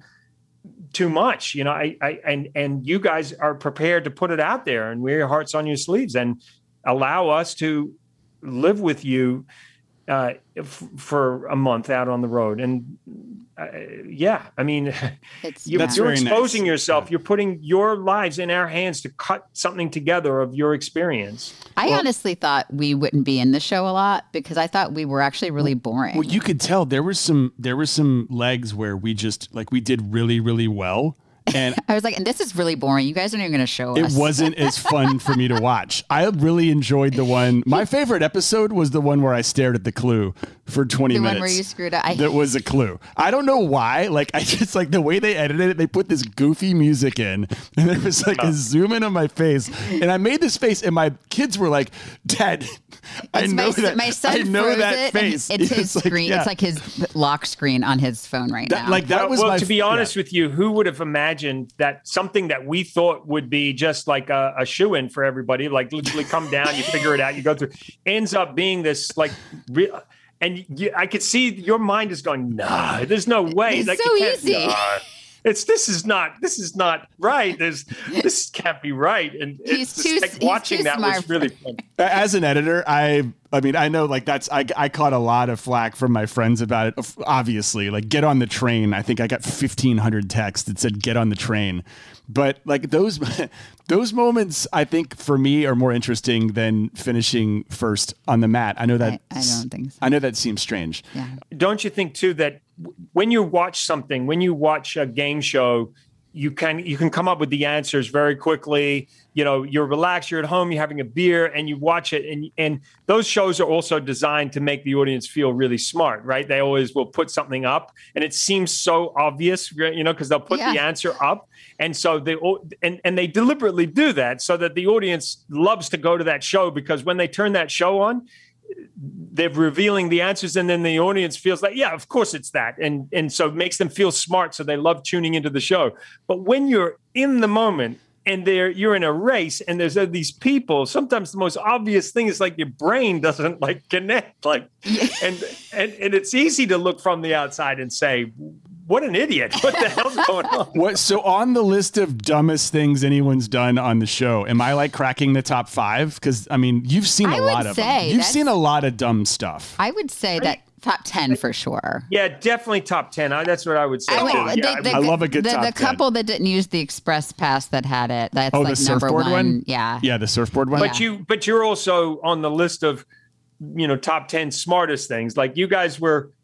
Speaker 7: too much, you know, I, I, and, and you guys are prepared to put it out there and wear your hearts on your sleeves and allow us to live with you uh, f- for a month out on the road. And uh, yeah, I mean,
Speaker 6: It's
Speaker 7: you,
Speaker 6: That's
Speaker 7: you're
Speaker 4: very
Speaker 7: exposing
Speaker 4: nice.
Speaker 7: yourself.
Speaker 4: Yeah.
Speaker 7: You're putting your lives in our hands to cut something together of your experience.
Speaker 6: I honestly thought we wouldn't be in the show a lot because I thought we were actually really boring.
Speaker 4: Well, you could tell there was some there was some legs where we just like we did really really well, and
Speaker 6: I was like, and this is really boring. You guys aren't even going to show
Speaker 4: it
Speaker 6: us.
Speaker 4: wasn't as fun for me to watch. I really enjoyed the one. My favorite episode was the one where I stared at the clue for twenty
Speaker 6: The one
Speaker 4: minutes.
Speaker 6: where you screwed up. I-
Speaker 4: That was a clue. I don't know why. Like I just like the way they edited it. They put this goofy music in, and there was like a zoom in on my face, and I made this face, and my kids were like, "Dad, I
Speaker 6: It's
Speaker 4: know
Speaker 6: my,
Speaker 4: that.
Speaker 6: my son
Speaker 4: I know
Speaker 6: froze
Speaker 4: that
Speaker 6: it,
Speaker 4: face.
Speaker 6: and It's his
Speaker 4: like,
Speaker 6: screen.
Speaker 4: yeah.
Speaker 6: It's like his lock screen on his phone right
Speaker 4: That-
Speaker 6: now.
Speaker 4: like that
Speaker 7: well,
Speaker 4: was
Speaker 7: well,
Speaker 4: my.
Speaker 7: to be honest with you, who would have imagined that something that we thought would be just like a, a shoe-in for everybody, like literally come down, you figure it out, you go through, ends up being this like real. And you, I could see your mind is going, nah, there's no way.
Speaker 6: It's
Speaker 7: like,
Speaker 6: so
Speaker 7: you can't-
Speaker 6: easy.
Speaker 7: nah. It's this is not this is not right. There's this can't be right. And
Speaker 6: He's
Speaker 7: it's
Speaker 6: too-
Speaker 7: like
Speaker 6: he's
Speaker 7: watching
Speaker 6: too
Speaker 7: that
Speaker 6: smart
Speaker 7: was
Speaker 6: for-
Speaker 7: really fun.
Speaker 4: As an editor, I I mean, I know like that's I I caught a lot of flack from my friends about it. Obviously, like get on the train. I think I got fifteen hundred texts that said get on the train. But like those those moments, I think for me are more interesting than finishing first on the mat. I know that
Speaker 6: I- I don't think so.
Speaker 4: I know that seems strange.
Speaker 6: yeah.
Speaker 7: Don't you think too that w- when you watch something, when you watch a game show, you can you can come up with the answers very quickly. You know, you're relaxed, you're at home, you're having a beer, and you watch it. And and those shows are also designed to make the audience feel really smart, right? They always will put something up, and it seems so obvious, you know, because they'll put the
Speaker 6: Yeah.
Speaker 7: answer up, and so they and and they deliberately do that so that the audience loves to go to that show because when they turn that show on, they're revealing the answers, and then the audience feels like, yeah, of course it's that. And, and so it makes them feel smart. So they love tuning into the show. But when you're in the moment and there you're in a race and there's uh, these people, sometimes the most obvious thing is like your brain doesn't like connect. Like, and, and, and it's easy to look from the outside and say, what an idiot. What the hell's going on?
Speaker 4: What so on the list of dumbest things anyone's done on the show, am I like cracking the top five? Because I mean, you've seen
Speaker 6: I
Speaker 4: a
Speaker 6: would
Speaker 4: lot of
Speaker 6: say
Speaker 4: them. You've
Speaker 6: that's-
Speaker 4: seen a lot of dumb stuff.
Speaker 6: I would say that top ten for sure.
Speaker 7: Yeah, definitely top ten. I, that's what I would say.
Speaker 6: I, would-
Speaker 7: too.
Speaker 6: the,
Speaker 7: Yeah,
Speaker 6: the,
Speaker 4: I love a good
Speaker 6: the,
Speaker 4: top
Speaker 6: the
Speaker 4: ten.
Speaker 6: couple that didn't use the express pass that had it. That's
Speaker 4: Oh,
Speaker 6: like
Speaker 4: the
Speaker 6: number
Speaker 4: surfboard
Speaker 6: one.
Speaker 4: one?
Speaker 6: Yeah.
Speaker 4: Yeah, the surfboard one.
Speaker 7: But you, but you're also on the list of, you know, top ten smartest things. Like you guys were,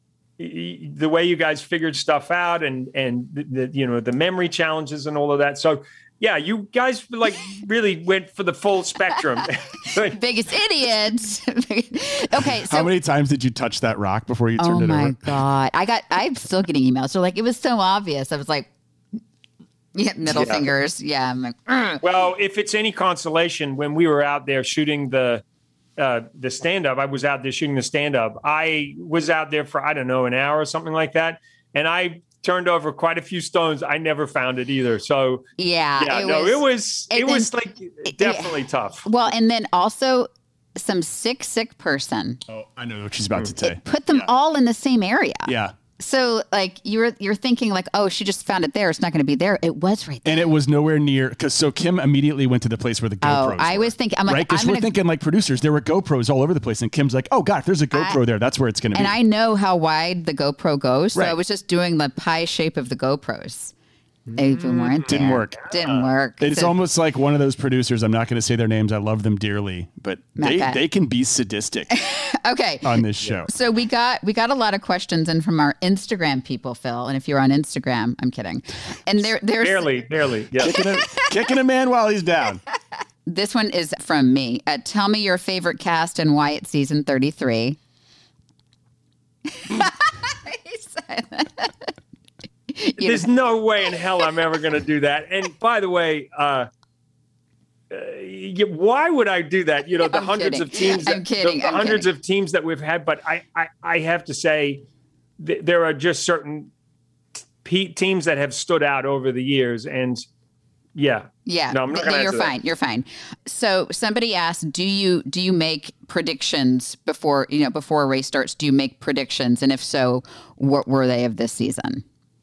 Speaker 7: y- the way you guys figured stuff out, and and the, the you know the memory challenges and all of that. So yeah, you guys like really went for the full spectrum.
Speaker 6: Biggest idiots. Okay, so
Speaker 4: How many times did you touch that rock before you turned
Speaker 6: oh
Speaker 4: it
Speaker 6: my
Speaker 4: over?
Speaker 6: god, I got. I'm still getting emails. So like, it was so obvious. I was like, yeah, middle
Speaker 7: Yeah.
Speaker 6: fingers. Yeah, I'm like, "Ugh."
Speaker 7: Well, if it's any consolation, when we were out there shooting the uh, the stand up, I was out there shooting the stand up. I was out there for I don't know an hour or something like that, and I turned over quite a few stones. I never found it either. So
Speaker 6: yeah,
Speaker 7: yeah,
Speaker 6: it
Speaker 7: no,
Speaker 6: was,
Speaker 7: it was it,
Speaker 6: and
Speaker 7: was
Speaker 6: then-
Speaker 7: like definitely tough.
Speaker 6: Well, and then also some sick, sick person
Speaker 4: Oh, I know what she's about to say.
Speaker 6: put them all in the same area.
Speaker 4: Yeah.
Speaker 6: So like you're you're thinking like, oh, she just found it there. It's not going to be there. It was right there.
Speaker 4: And it was nowhere near because so Kim immediately went to the place where the GoPros.
Speaker 6: Oh, I
Speaker 4: were,
Speaker 6: was thinking, I'm like,
Speaker 4: right? Because
Speaker 6: I'm
Speaker 4: we're
Speaker 6: gonna-
Speaker 4: thinking like producers, there were GoPros all over the place, and Kim's like, "Oh God, if there's a GoPro
Speaker 6: I-
Speaker 4: there, that's where it's going to be."
Speaker 6: And I know how wide the GoPro goes, so
Speaker 4: Right.
Speaker 6: I was just doing the pie shape of the GoPros. They even weren't
Speaker 4: Didn't
Speaker 6: there.
Speaker 4: work.
Speaker 6: Didn't work.
Speaker 4: It's
Speaker 6: So-
Speaker 4: almost like one of those producers. I'm not going to say their names. I love them dearly, but they,
Speaker 6: Okay.
Speaker 4: they can be sadistic
Speaker 6: okay.
Speaker 4: on this show.
Speaker 6: So we got we got a lot of questions in from our Instagram people, Phil. And if you're on Instagram, I'm kidding. And there there's
Speaker 7: Barely, barely. Yeah.
Speaker 4: Kicking a, kicking a man while he's down.
Speaker 6: This one is from me. Uh, tell me your favorite cast and why it's season thirty-three.
Speaker 7: There's no way in hell I'm ever going to do that. And by the way, uh, uh, why would I do that? You know, the
Speaker 6: I'm
Speaker 7: hundreds
Speaker 6: kidding.
Speaker 7: of teams, that,
Speaker 6: I'm kidding.
Speaker 7: the, the
Speaker 6: I'm
Speaker 7: hundreds
Speaker 6: kidding.
Speaker 7: of teams that we've had. But I, I, I have to say, th- there are just certain t- teams that have stood out over the years, and yeah,
Speaker 6: Yeah,
Speaker 7: no, I'm not
Speaker 6: no,
Speaker 7: gonna
Speaker 6: you're
Speaker 7: answer that.
Speaker 6: fine. You're fine. So somebody asked, do you do you make predictions before you know before a race starts? Do you make predictions, and if so, what were they of this season?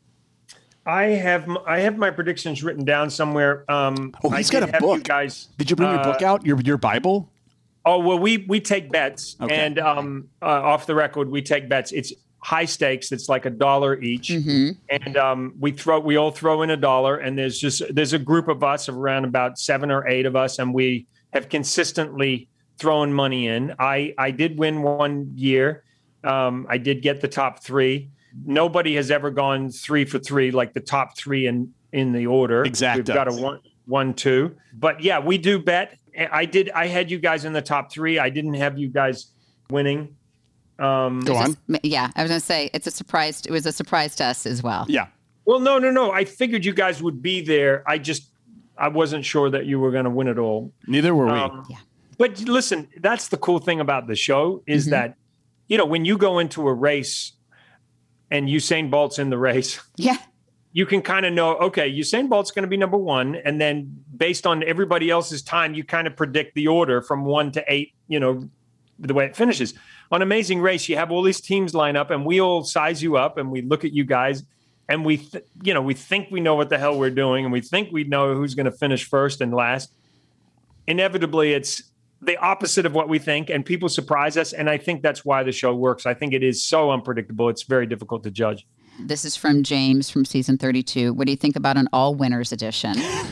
Speaker 7: I have m- I have my predictions written down somewhere. Um,
Speaker 4: Oh,
Speaker 7: I
Speaker 4: he's
Speaker 7: did
Speaker 4: got a
Speaker 7: have you
Speaker 4: book.
Speaker 7: guys.
Speaker 4: Did you bring your
Speaker 7: uh,
Speaker 4: book out? Your your Bible?
Speaker 7: Oh well, we we take bets,
Speaker 4: Okay.
Speaker 7: and um, uh, off the record, we take bets. It's high stakes. It's like a dollar each, and um, we throw we all throw in a dollar. And there's just there's a group of us of around about seven or eight of us, and we have consistently thrown money in. I I did win one year. Um, I did get the top three. Nobody has ever gone three for three, like the top three in in the order.
Speaker 4: Exact
Speaker 7: We've got a
Speaker 4: does.
Speaker 7: one one two. But yeah, we do bet. I did. I had you guys in the top three. I didn't have you guys winning. Um,
Speaker 4: Go on.
Speaker 6: Yeah, I was going to say it's a surprise. It was a surprise to us as well.
Speaker 4: Yeah.
Speaker 7: Well, no, no, no. I figured you guys would be there. I just I wasn't sure that you were going to win it all.
Speaker 4: Neither were we.
Speaker 7: Um,
Speaker 6: Yeah.
Speaker 7: But listen, that's the cool thing about the show is
Speaker 6: Mm-hmm.
Speaker 7: that, you know, when you go into a race and Usain Bolt's in the race,
Speaker 6: Yeah.
Speaker 7: you can kind of know, okay, Usain Bolt's going to be number one. And then based on everybody else's time, you kind of predict the order from one to eight, you know, the way it finishes. On Amazing Race, you have all these teams line up and we all size you up and we look at you guys and we, th- you know, we think we know what the hell we're doing and we think we know who's going to finish first and last. Inevitably, it's the opposite of what we think and people surprise us. And I think that's why the show works. I think it is so unpredictable. It's very difficult to judge.
Speaker 6: This is from James from season thirty-two. What do you think about an all winners edition?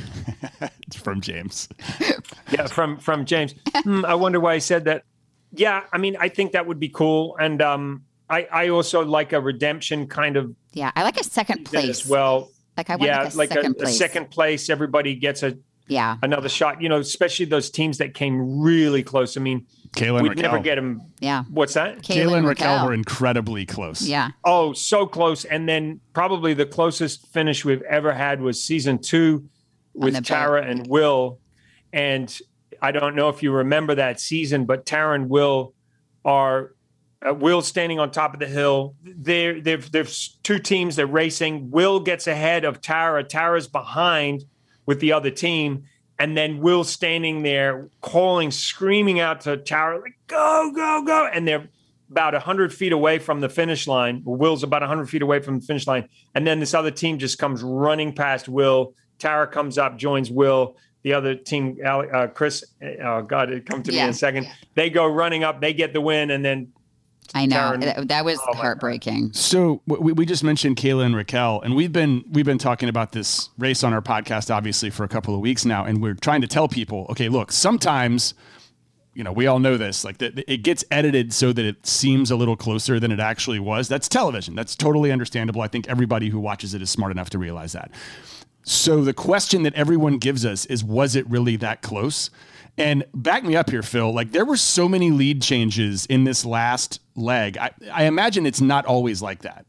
Speaker 4: It's from James.
Speaker 7: Yeah, from from James. Hmm, I wonder why he said that. Yeah, I mean, I think that would be cool. And um, I, I also like a redemption kind of
Speaker 6: Yeah, I like a second
Speaker 7: thing
Speaker 6: place.
Speaker 7: as well.
Speaker 6: Like I want
Speaker 7: Yeah,
Speaker 6: like a
Speaker 7: like a,
Speaker 6: second
Speaker 7: a
Speaker 6: place.
Speaker 7: second place. Everybody gets a
Speaker 6: Yeah.
Speaker 7: another shot. You know, especially those teams that came really close. I mean,
Speaker 4: Kayla and
Speaker 7: we'd
Speaker 4: Raquel.
Speaker 7: never get them.
Speaker 6: Yeah.
Speaker 7: What's that?
Speaker 4: Kayla and Raquel
Speaker 6: Raquel.
Speaker 4: were incredibly close.
Speaker 6: Yeah.
Speaker 7: Oh, so close. And then probably the closest finish we've ever had was season two
Speaker 6: On the
Speaker 7: with
Speaker 6: boat.
Speaker 7: Tara and Will. And I don't know if you remember that season, but Tara and Will are uh, Will standing on top of the hill. There, there's two teams. They're racing. Will gets ahead of Tara. Tara's behind with the other team. And then Will standing there calling, screaming out to Tara, like, go, go, go. And they're about one hundred feet away from the finish line. Will's about one hundred feet away from the finish line. And then this other team just comes running past Will. Tara comes up, joins Will. The other team, uh, Chris, oh God, it come to me
Speaker 6: Yeah.
Speaker 7: in a second. They go running up, they get the win, and then
Speaker 6: I know.
Speaker 7: Karen-
Speaker 6: That, that was
Speaker 7: Oh, my
Speaker 6: heartbreaking.
Speaker 4: So w- we, we just mentioned Kayla and Raquel, and we've been we've been talking about this race on our podcast, obviously, for a couple of weeks now, and we're trying to tell people, okay, look, sometimes, you know, we all know this, like that it gets edited so that it seems a little closer than it actually was. That's television. That's totally understandable. I think everybody who watches it is smart enough to realize that. So the question that everyone gives us is, was it really that close? And back me up here, Phil. Like, there were so many lead changes in this last leg. I, I imagine it's not always like that.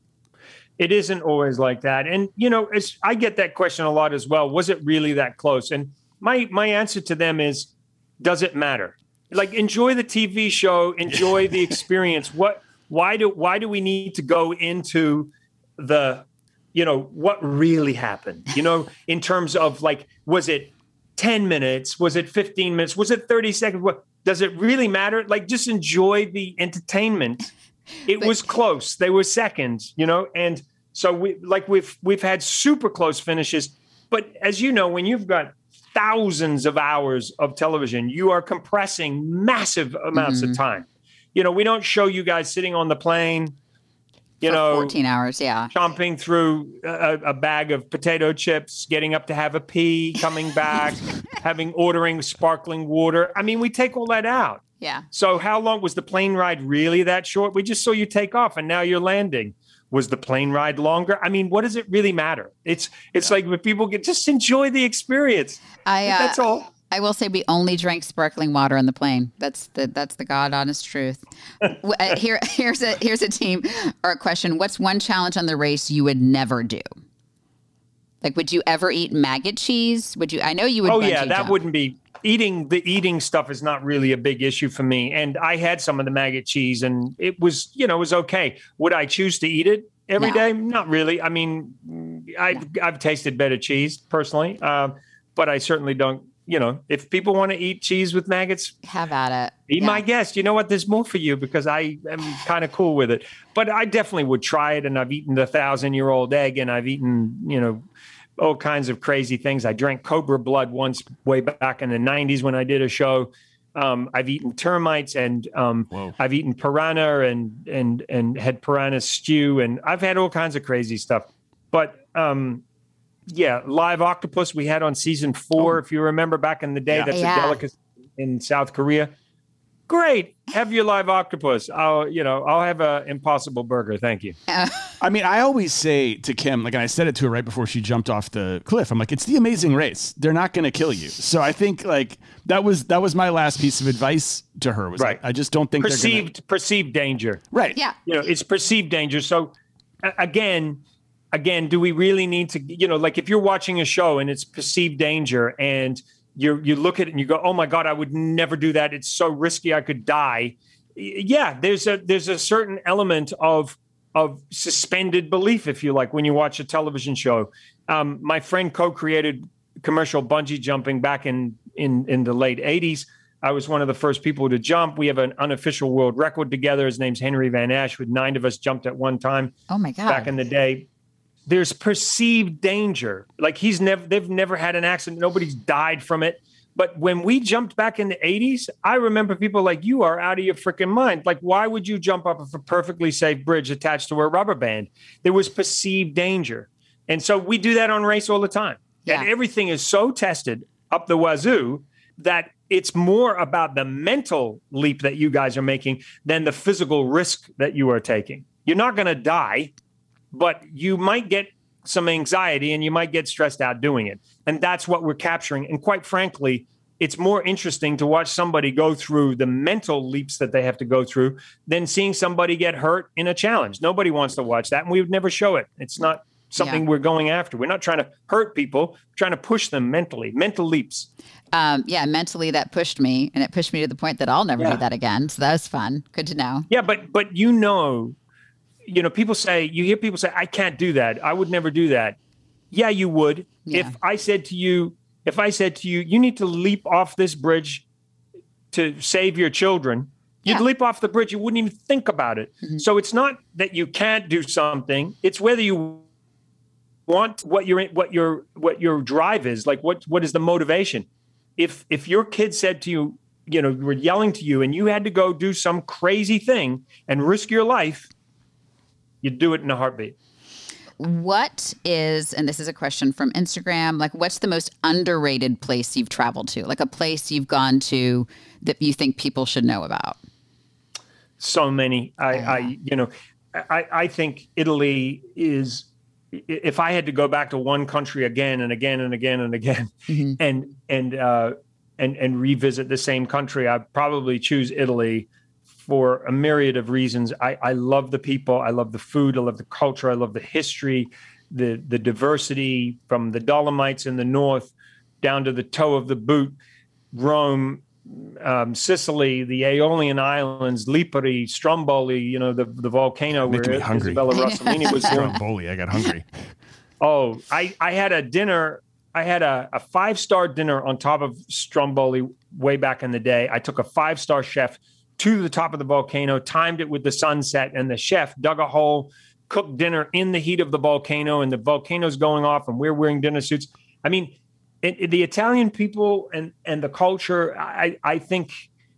Speaker 7: it isn't always like that. And, you know, it's, I get that question a lot as well. Was it really that close? And my, my answer to them is, does it matter? Like, enjoy the T V show, enjoy the experience. What, why do, why do we need to go into the, you know, what really happened, you know, in terms of like, was it ten minutes? Was it fifteen minutes? Was it thirty seconds? What, does it really matter? Like, just enjoy the entertainment. It
Speaker 6: But-
Speaker 7: was close. They were seconds, you know, and so we like we've we've had super close finishes. But as you know, when you've got thousands of hours of television, you are compressing massive amounts
Speaker 6: Mhm.
Speaker 7: of time. You know, we don't show you guys sitting on the plane, you
Speaker 6: For
Speaker 7: know,
Speaker 6: fourteen hours. Yeah.
Speaker 7: chomping through a, a bag of potato chips, getting up to have a pee, coming back, having ordering sparkling water. I mean, we take all that out.
Speaker 6: Yeah.
Speaker 7: So how long was the plane ride really that short? We just saw you take off and now you're landing. Was the plane ride longer? I mean, what does it really matter? It's it's like when people get just enjoy the experience.
Speaker 6: I, uh,
Speaker 7: That's all.
Speaker 6: I will say we only drank sparkling water on the plane. That's the that's the God honest truth. uh, here here's a here's a team or a question. What's one challenge on the race you would never do? Like, would you ever eat maggot cheese? Would you? I know you would.
Speaker 7: Oh yeah,
Speaker 6: bungee
Speaker 7: that
Speaker 6: jump.
Speaker 7: wouldn't be eating. The eating stuff is not really a big issue for me. And I had some of the maggot cheese, and it was you know it was okay. Would I choose to eat it every
Speaker 6: No.
Speaker 7: day? Not really. I mean, I've I've tasted better cheese personally, uh, but I certainly don't. You know, if people want to eat cheese with maggots,
Speaker 6: Have at it.
Speaker 7: be
Speaker 6: Yeah.
Speaker 7: my guest. You know what? There's more for you because I am kind of cool with it. But I definitely would try it. And I've eaten the thousand year old egg, and I've eaten, you know, all kinds of crazy things. I drank cobra blood once way back in the nineties when I did a show. Um, I've eaten termites, and um, I've eaten piranha and and and had piranha stew, and I've had all kinds of crazy stuff. But um, yeah, live octopus we had on season four.
Speaker 4: Oh.
Speaker 7: If you remember back in the day,
Speaker 4: Yeah.
Speaker 7: that's
Speaker 6: Yeah.
Speaker 7: a delicacy in South Korea. Great, have your live octopus. I'll you know I'll have a Impossible Burger. Thank you.
Speaker 4: I mean, I always say to Kim, like, and I said it to her right before she jumped off the cliff. I'm like, it's the Amazing Race. They're not going to kill you. So I think like that was that was my last piece of advice to her. Was
Speaker 7: Right.
Speaker 4: like, I just don't think
Speaker 7: Perceived
Speaker 4: they're
Speaker 7: perceived danger.
Speaker 4: gonna, right.
Speaker 6: Yeah.
Speaker 7: You know, it's perceived danger. So a- again, again, do we really need to? You know, like if you're watching a show and it's perceived danger, and you you look at it and you go, oh my God, I would never do that. It's so risky. I could die. Y- Yeah, there's a there's a certain element of of suspended belief, if you like, when you watch a television show. Um, my friend co-created commercial bungee jumping back in in in the late eighties. I was one of the first people to jump. We have an unofficial world record together. His name's Henry Van Ash. With nine of us jumped at one time
Speaker 6: Oh my God.
Speaker 7: back in the day. There's perceived danger. Like he's never, they've never had an accident. Nobody's died from it. But when we jumped back in the eighties, I remember people like, you are out of your freaking mind. Like, why would you jump up a perfectly safe bridge attached to a rubber band? There was perceived danger. And so we do that on race all the time.
Speaker 6: Yeah.
Speaker 7: And everything is so tested up the wazoo that it's more about the mental leap that you guys are making than the physical risk that you are taking. You're not going to die, but you might get some anxiety and you might get stressed out doing it. And that's what we're capturing. And quite frankly, it's more interesting to watch somebody go through the mental leaps that they have to go through than seeing somebody get hurt in a challenge. Nobody wants to watch that, and we would never show it. It's not something
Speaker 6: Yeah.
Speaker 7: we're going after. We're not trying to hurt people, we're trying to push them mentally, mental leaps.
Speaker 6: Um, yeah, mentally that pushed me, and it pushed me to the point that I'll never
Speaker 7: Yeah.
Speaker 6: do that again. So that was fun. Good to know.
Speaker 7: Yeah, but but you know, you know, people say, you hear people say, I can't do that. I would never do that. Yeah, you would.
Speaker 6: Yeah.
Speaker 7: If I said to you, if I said to you, you need to leap off this bridge to save your children, you'd
Speaker 6: Yeah.
Speaker 7: leap off the bridge. You wouldn't even think about it.
Speaker 6: Mhm.
Speaker 7: So it's not that you can't do something. It's whether you want what your what your what your drive is. Like what what is the motivation? If if your kid said to you, you know, were yelling to you and you had to go do some crazy thing and risk your life, you'd do it in a heartbeat.
Speaker 6: What is, and this is a question from Instagram, like what's the most underrated place you've traveled to? Like a place you've gone to that you think people should know about?
Speaker 7: So many. I, I you know, I, I think Italy is, if I had to go back to one country again and again and again and again
Speaker 6: Mhm.
Speaker 7: and, and, uh, and, and revisit the same country, I'd probably choose Italy for a myriad of reasons. I, I love the people. I love the food. I love the culture. I love the history, the, the diversity from the Dolomites in the north down to the toe of the boot, Rome, um, Sicily, the Aeolian Islands, Lipari, Stromboli, you know, the, the volcano where
Speaker 4: Making me hungry.
Speaker 7: Isabella Rossellini was born.
Speaker 4: Stromboli, I got hungry.
Speaker 7: Oh, I, I had a dinner. I had a, a five-star dinner on top of Stromboli way back in the day. I took a five-star chef to the top of the volcano, timed it with the sunset, and the chef dug a hole, cooked dinner in the heat of the volcano, and the volcano's going off, and we're wearing dinner suits. I mean, it, it- the Italian people and and the culture, I I think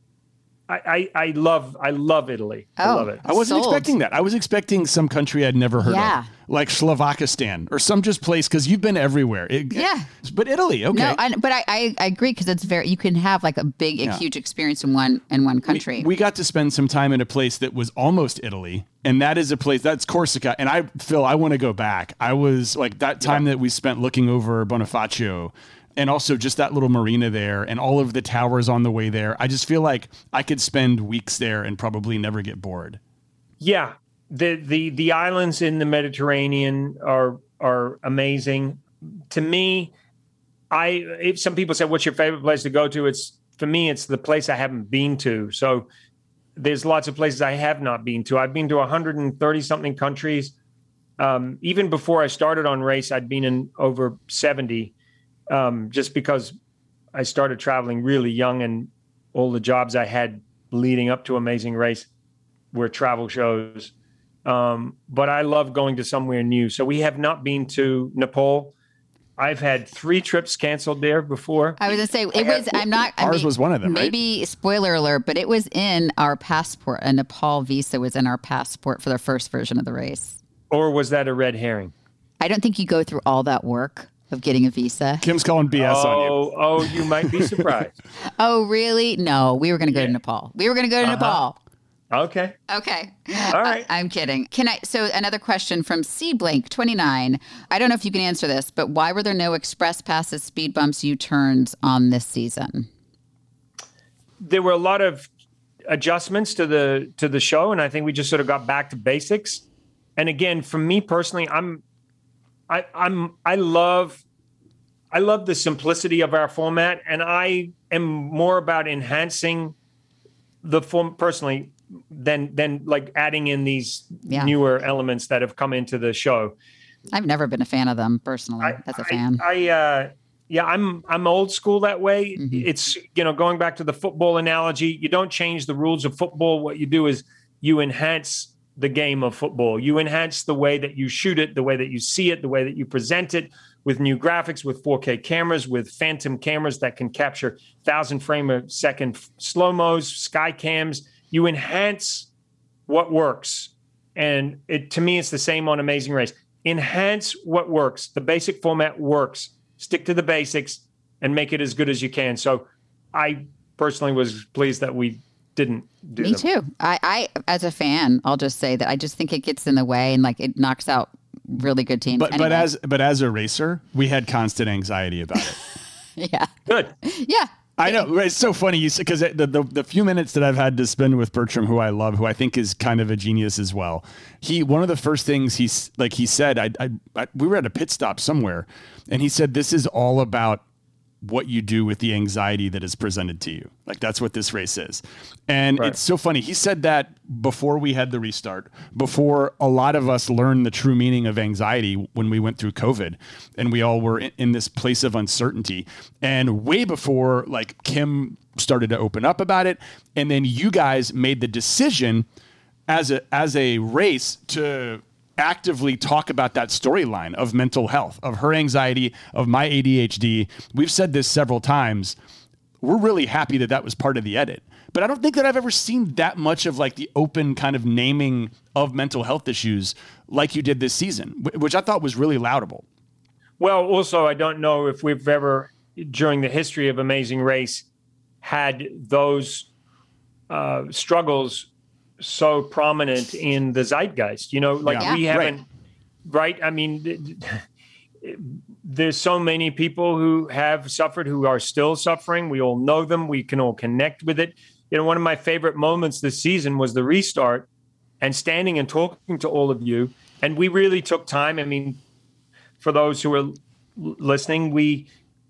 Speaker 7: I I, I love I love Italy. I
Speaker 6: Oh.
Speaker 7: love it.
Speaker 4: I wasn't
Speaker 6: Sold.
Speaker 4: expecting that. I was expecting some country I'd never heard
Speaker 6: Yeah.
Speaker 4: of, like Slovakistan or some just place, because you've been everywhere. It-
Speaker 6: Yeah.
Speaker 4: But Italy, okay.
Speaker 6: No, I, but I, I, I agree because it's very, you can have like a big, a
Speaker 4: Yeah.
Speaker 6: huge experience in one, in one country.
Speaker 4: We got to spend some time in a place that was almost Italy, and that is a place that's Corsica. And I, Phil, I want to go back. I was like that time that we spent looking over Bonifacio and also just that little marina there and all of the towers on the way there. I just feel like I could spend weeks there and probably never get bored.
Speaker 7: Yeah. The, the, the islands in the Mediterranean are, are amazing. To me, I, if some people say, what's your favorite place to go to? It's, for me, it's the place I haven't been to. So there's lots of places I have not been to. I've been to one hundred thirty something countries. Um, even before I started on race, I'd been in over seventy, um, just because I started traveling really young, and all the jobs I had leading up to Amazing Race were travel shows. Um, but I love going to somewhere new. So we have not been to Nepal. I've had three trips canceled there before.
Speaker 6: I was going to say, it was, I'm not.
Speaker 4: Ours
Speaker 6: I mean,
Speaker 4: was one of them, right?
Speaker 6: Maybe, spoiler alert, but it was in our passport. A Nepal visa was in our passport for the first version of the race.
Speaker 7: Or was that a red herring?
Speaker 6: I don't think you go through all that work of getting a visa.
Speaker 4: Kim's calling B S
Speaker 7: oh,
Speaker 4: on you.
Speaker 7: Oh, you might be surprised.
Speaker 6: Oh, really? No, we were going to go
Speaker 7: yeah.
Speaker 6: to Nepal. We were going to go to
Speaker 7: uh-huh.
Speaker 6: Nepal.
Speaker 7: Okay.
Speaker 6: Okay.
Speaker 7: All right.
Speaker 6: I, I'm kidding. Can I? So another question from C Blank twenty-nine. I don't know if you can answer this, but why were there no express passes, speed bumps, U-turns on this season?
Speaker 7: There were a lot of adjustments to the to the show, and I think we just sort of got back to basics. And again, for me personally, I'm, I, I'm, I love, I love the simplicity of our format, and I am more about enhancing the form personally than than like adding in these
Speaker 6: yeah.
Speaker 7: newer elements that have come into the show.
Speaker 6: I've never been a fan of them personally.
Speaker 7: I,
Speaker 6: as a fan,
Speaker 7: I, I uh, yeah, I'm I'm old school that way.
Speaker 6: Mm-hmm.
Speaker 7: It's, you know, going back to the football analogy, you don't change the rules of football. What you do is you enhance the game of football. You enhance the way that you shoot it, the way that you see it, the way that you present it, with new graphics, with four K cameras, with phantom cameras that can capture thousand frame a second slow-mos, sky cams. You enhance what works. And it, to me, it's the same on Amazing Race. Enhance what works. The basic format works. Stick to the basics and make it as good as you can. So I personally was pleased that we didn't do
Speaker 6: Me
Speaker 7: them.
Speaker 6: too. I, I, as a fan, I'll just say that I just think it gets in the way and like it knocks out really good teams.
Speaker 4: But
Speaker 6: anyway.
Speaker 4: but as but as a racer, we had constant anxiety about it.
Speaker 6: yeah,
Speaker 7: Good.
Speaker 6: Yeah.
Speaker 4: I know. It's so funny because the, the the few minutes that I've had to spend with Bertram, who I love, who I think is kind of a genius as well. He one of the first things he's like he said, I, I, I we were at a pit stop somewhere, and he said, "This is all about what you do with the anxiety that is presented to you. Like that's what this race is." And
Speaker 7: right.
Speaker 4: It's so funny. He said that before we had the restart, before a lot of us learned the true meaning of anxiety when we went through COVID and we all were in, in this place of uncertainty, and way before like Kim started to open up about it. And then you guys made the decision as a, as a race to actively talk about that storyline of mental health, of her anxiety, of my A D H D. We've said this several times. We're really happy that that was part of the edit. But I don't think that I've ever seen that much of like the open kind of naming of mental health issues like you did this season, which I thought was really laudable.
Speaker 7: Well, also, I don't know if we've ever, during the history of Amazing Race, had those uh, struggles so prominent in the zeitgeist. You know, like
Speaker 6: Yeah.
Speaker 7: we haven't, right. right? I mean, there's so many people who have suffered, who are still suffering. We all know them. We can all connect with it. You know, one of my favorite moments this season was the restart and standing and talking to all of you. And we really took time. I mean, for those who are listening, we,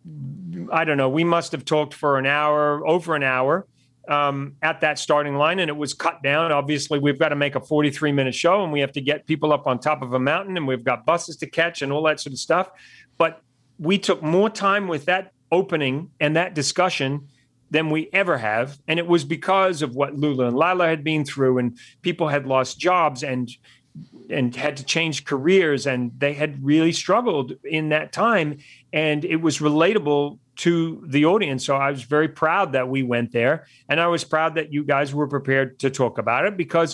Speaker 7: I don't know, we must have talked for an hour, over an hour um, at that starting line, and it was cut down. Obviously, we've got to make a forty-three minute show, and we have to get people up on top of a mountain, and we've got buses to catch and all that sort of stuff. But we took more time with that opening and that discussion than we ever have. And it was because of what Lula and Lila had been through, and people had lost jobs and and had to change careers, and they had really struggled in that time. And it was relatable to the audience. So I was very proud that we went there. And I was proud that you guys were prepared to talk about it, because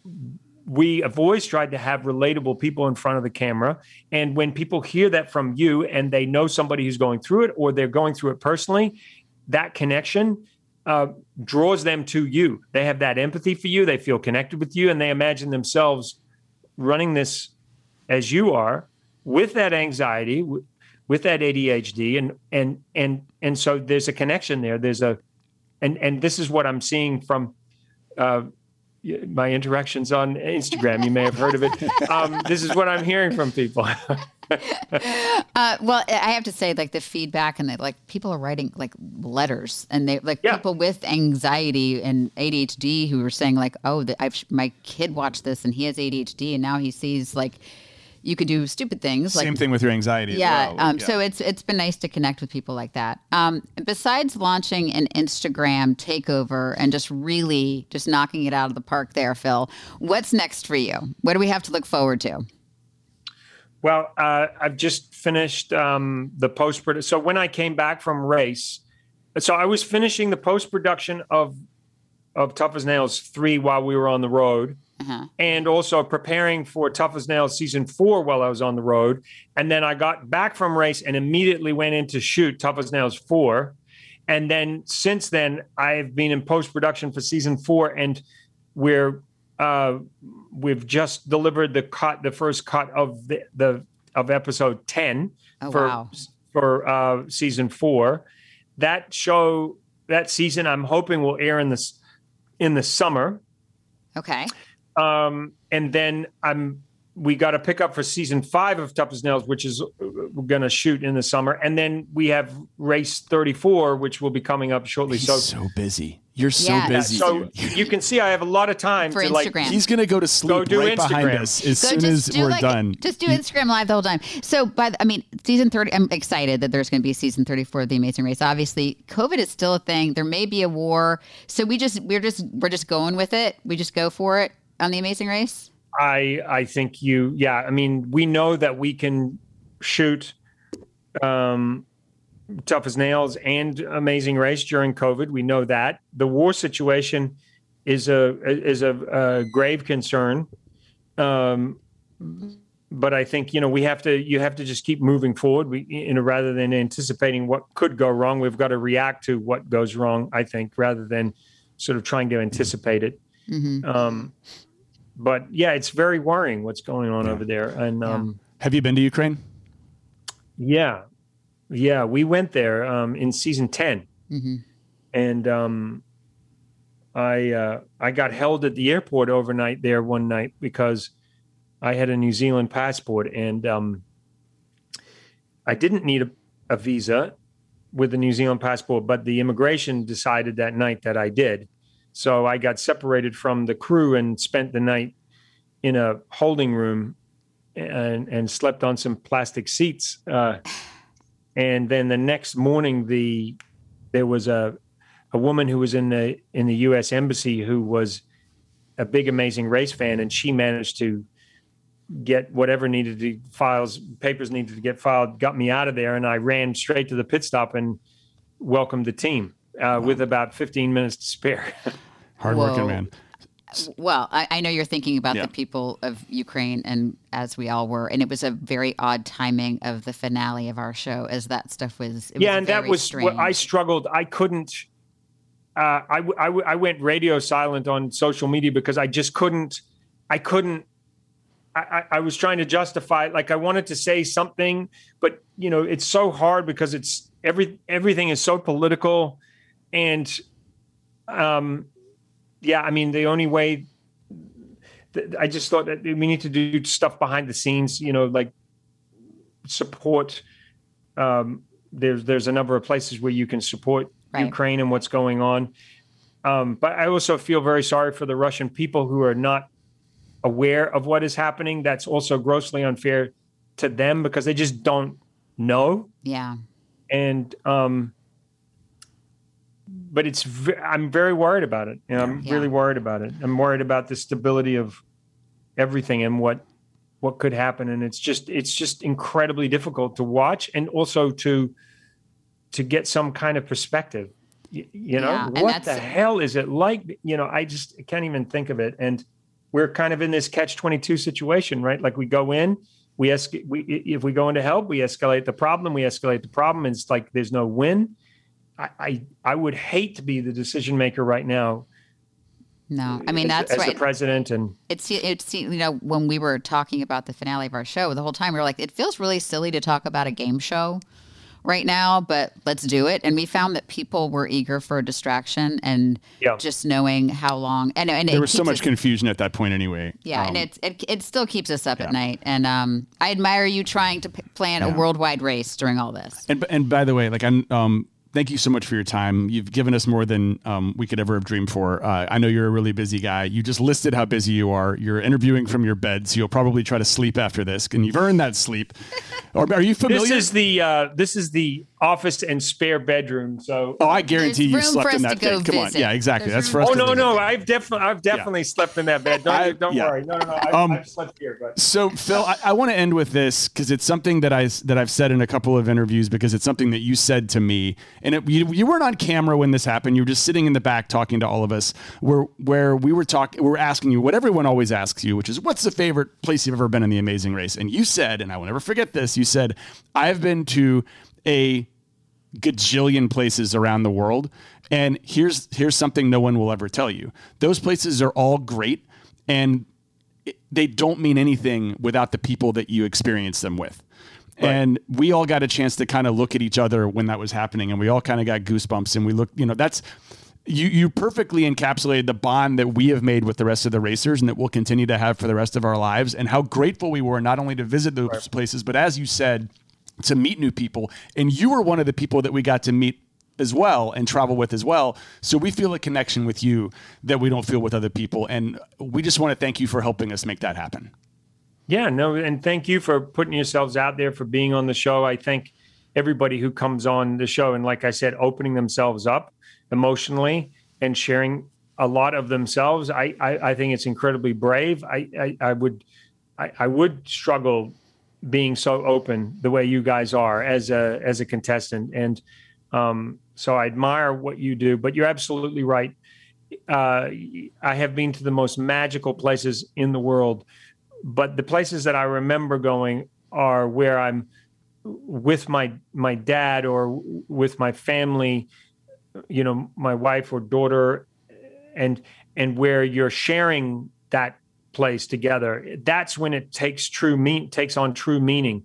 Speaker 7: we have always tried to have relatable people in front of the camera. And when people hear that from you and they know somebody who's going through it, or they're going through it personally, that connection uh, draws them to you. They have that empathy for you. They feel connected with you, and they imagine themselves running this as you are, with that anxiety, w- with that A D H D, and and and and so there's a connection there. There's a, and and this is what I'm seeing from uh, my interactions on Instagram. You may have heard of it. Um, this is what I'm hearing from people.
Speaker 6: uh, well, I have to say, like the feedback and the, like people are writing like letters, and they like
Speaker 7: Yeah.
Speaker 6: people with anxiety and A D H D who are saying like, oh, the, I've, my kid watched this and he has A D H D, and now he sees like you could do stupid things. Like,
Speaker 4: Same thing with your anxiety.
Speaker 6: yeah.
Speaker 4: As well.
Speaker 6: Um,
Speaker 4: yeah.
Speaker 6: So it's it's been nice to connect with people like that. Um, besides launching an Instagram takeover and just really just knocking it out of the park there, Phil, what's next for you? What do we have to look forward to?
Speaker 7: Well, uh, I've just finished um, the post production. So when I came back from race, so I was finishing the post production of of Tough as Nails three while we were on the road.
Speaker 6: Uh-huh.
Speaker 7: And also preparing for Tough as Nails season four while I was on the road. And then I got back from race and immediately went in to shoot Tough as Nails four. And then since then, I've been in post-production for season four, and we're uh, we've just delivered the cut, the first cut of the, the of episode ten
Speaker 6: Oh,
Speaker 7: for
Speaker 6: wow.
Speaker 7: for uh, season four. That show, that season, I'm hoping will air in this in the summer.
Speaker 6: Okay.
Speaker 7: Um, and then I'm we got to pick up for season five of Tough as Nails, which is we're going to shoot in the summer. And then we have race thirty-four, which will be coming up shortly.
Speaker 4: He's
Speaker 7: so
Speaker 4: so busy. You're so
Speaker 6: Yeah.
Speaker 4: busy.
Speaker 7: So
Speaker 4: dude.
Speaker 7: you can see I have a lot of time
Speaker 6: For
Speaker 7: to like.
Speaker 6: Instagram.
Speaker 4: He's gonna go to sleep
Speaker 7: Go do
Speaker 4: right behind
Speaker 7: Instagram.
Speaker 4: us as
Speaker 6: So
Speaker 4: soon
Speaker 6: just
Speaker 4: as
Speaker 6: do
Speaker 4: we're
Speaker 6: like,
Speaker 4: done.
Speaker 6: Just do Instagram Live the whole time. So, by the, I mean, season thirty. I'm excited that there's going to be season thirty-four of The Amazing Race. Obviously, COVID is still a thing. There may be a war. So we just we're just we're just going with it. We just go for it on The Amazing Race.
Speaker 7: I I think you yeah. I mean, we know that we can shoot um, Tough as Nails and Amazing Race during COVID. We know that the war situation is a is a, a grave concern. Um, but I think you know we have to you have to just keep moving forward. We you know rather than anticipating what could go wrong, we've got to react to what goes wrong. I think rather than sort of trying to anticipate it.
Speaker 6: Mm-hmm.
Speaker 7: Um, but yeah, it's very worrying what's going on over there. And um,
Speaker 4: Have you been to Ukraine?
Speaker 7: yeah, yeah, we went there um, in season ten,
Speaker 6: Mm-hmm.
Speaker 7: and um, I uh, I got held at the airport overnight there one night because I had a New Zealand passport, and um, I didn't need a, a visa with the New Zealand passport, but the immigration decided that night that I did. So I got separated from the crew and spent the night in a holding room and, and slept on some plastic seats. Uh, and then the next morning, the there was a a woman who was in the in the U S Embassy who was a big Amazing Race fan, and she managed to get whatever needed to files, papers needed to get filed, got me out of there, and I ran straight to the pit stop and welcomed the team uh, with about fifteen minutes to spare.
Speaker 4: Hardworking
Speaker 6: Whoa.
Speaker 4: man.
Speaker 6: Well, I, I know you're thinking about
Speaker 4: Yeah.
Speaker 6: the people of Ukraine, and as we all were, and it was a very odd timing of the finale of our show, as that stuff was. It
Speaker 7: yeah,
Speaker 6: was
Speaker 7: and that
Speaker 6: very
Speaker 7: was
Speaker 6: strange.
Speaker 7: what I struggled. I couldn't. Uh, I, w- I, w- I went radio silent on social media because I just couldn't. I couldn't. I, I, I was trying to justify it. Like I wanted to say something, but you know, it's so hard because it's every everything is so political, and um, yeah, I mean, the only way. Th- I just thought that we need to do stuff behind the scenes. You know, like support. Um, there's there's a number of places where you can support
Speaker 6: Right.
Speaker 7: Ukraine and what's going on. Um, but I also feel very sorry for the Russian people who are not aware of what is happening. That's also grossly unfair to them because they just don't know.
Speaker 6: Yeah.
Speaker 7: And um, but it's v- I'm very worried about it. You know, I'm
Speaker 6: Yeah.
Speaker 7: really worried about it. I'm worried about the stability of everything and what what could happen. And it's just it's just incredibly difficult to watch and also to to get some kind of perspective. You, you know,
Speaker 6: Yeah, and
Speaker 7: what the
Speaker 6: that's-
Speaker 7: hell is it like? You know, I just can't even think of it. And we're kind of in this catch twenty-two situation, right? Like we go in, we ask, we if we go in to help, we escalate the problem, we escalate the problem, and it's like there's no win. I, I, I would hate to be the decision maker right now
Speaker 6: No, I mean, that's
Speaker 7: as, as
Speaker 6: right.
Speaker 7: the president. And
Speaker 6: it's, it's, you know, when we were talking about the finale of our show, the whole time we were like, it feels really silly to talk about a game show right now, but let's do it. And we found that people were eager for a distraction and
Speaker 7: yeah.
Speaker 6: just knowing how long. And, and
Speaker 4: there was so much
Speaker 6: us,
Speaker 4: confusion at that point anyway.
Speaker 6: Yeah,
Speaker 4: um,
Speaker 6: and it, it it still keeps us up
Speaker 4: yeah.
Speaker 6: at night. And um, I admire you trying to p- plan
Speaker 4: yeah.
Speaker 6: a worldwide race during all this.
Speaker 4: And and by the way, like I'm. Um, Thank you so much for your time. You've given us more than um, we could ever have dreamed for. Uh, I know you're a really busy guy. You just listed how busy you are. You're interviewing from your bed, so you'll probably try to sleep after this, and you've earned that sleep. Or are you familiar?
Speaker 7: This is the uh, this is the office and spare bedroom. So
Speaker 4: oh, I guarantee
Speaker 6: There's
Speaker 4: you
Speaker 6: room
Speaker 4: slept
Speaker 6: for
Speaker 4: in
Speaker 6: us
Speaker 4: that
Speaker 6: to go
Speaker 4: bed. Come on,
Speaker 6: visit.
Speaker 4: yeah, exactly.
Speaker 6: There's
Speaker 4: That's for
Speaker 6: room
Speaker 4: us.
Speaker 7: Oh
Speaker 4: to
Speaker 7: no,
Speaker 4: visit.
Speaker 7: no, I've definitely I've definitely yeah. slept in that bed. Don't
Speaker 4: I,
Speaker 7: don't
Speaker 4: yeah.
Speaker 7: worry. No, no, no. I've,
Speaker 4: Um,
Speaker 7: I've slept here. But
Speaker 4: So Phil, I, I want to end with this because it's something that I that I've said in a couple of interviews because it's something that you said to me, and it, you, you weren't on camera when this happened. You were just sitting in the back talking to all of us, where where we were talking, we were asking you what everyone always asks you, which is what's the favorite place you've ever been in The Amazing Race, and you said, and I will never forget this. You said, I've been to a gajillion places around the world, and here's here's something no one will ever tell you. Those places are all great, and it, they don't mean anything without the people that you experience them with. Right. And we all got a chance to kind of look at each other when that was happening, and we all kind of got goosebumps, and we looked, you know, that's you you perfectly encapsulated the bond that we have made with the rest of the racers and that we'll continue to have for the rest of our lives, and how grateful we were not only to visit those right. places, but as you said, to meet new people. And you were one of the people that we got to meet as well and travel with as well. So we feel a connection with you that we don't feel with other people. And we just want to thank you for helping us make that happen.
Speaker 7: Yeah, no, and thank you for putting yourselves out there, for being on the show. I thank everybody who comes on the show. And like I said, opening themselves up emotionally and sharing a lot of themselves. I, I, I think it's incredibly brave. I, I, I would, I, I would struggle being so open the way you guys are as a as a contestant, and um, so I admire what you do. But you're absolutely right. Uh, I have been to the most magical places in the world, but the places that I remember going are where I'm with my my dad or with my family, you know, my wife or daughter, and and where you're sharing that place together. That's when it takes true mean takes on true meaning,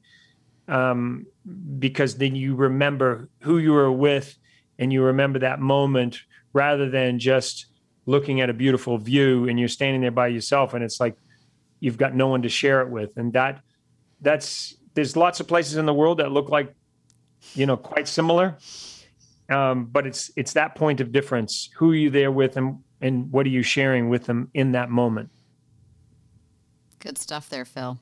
Speaker 7: um, because then you remember who you were with and you remember that moment rather than just looking at a beautiful view and you're standing there by yourself and it's like you've got no one to share it with. And that that's there's lots of places in the world that look like, you know, quite similar, um, but it's it's that point of difference. Who are you there with, and and what are you sharing with them in that moment?
Speaker 6: Good stuff there, Phil.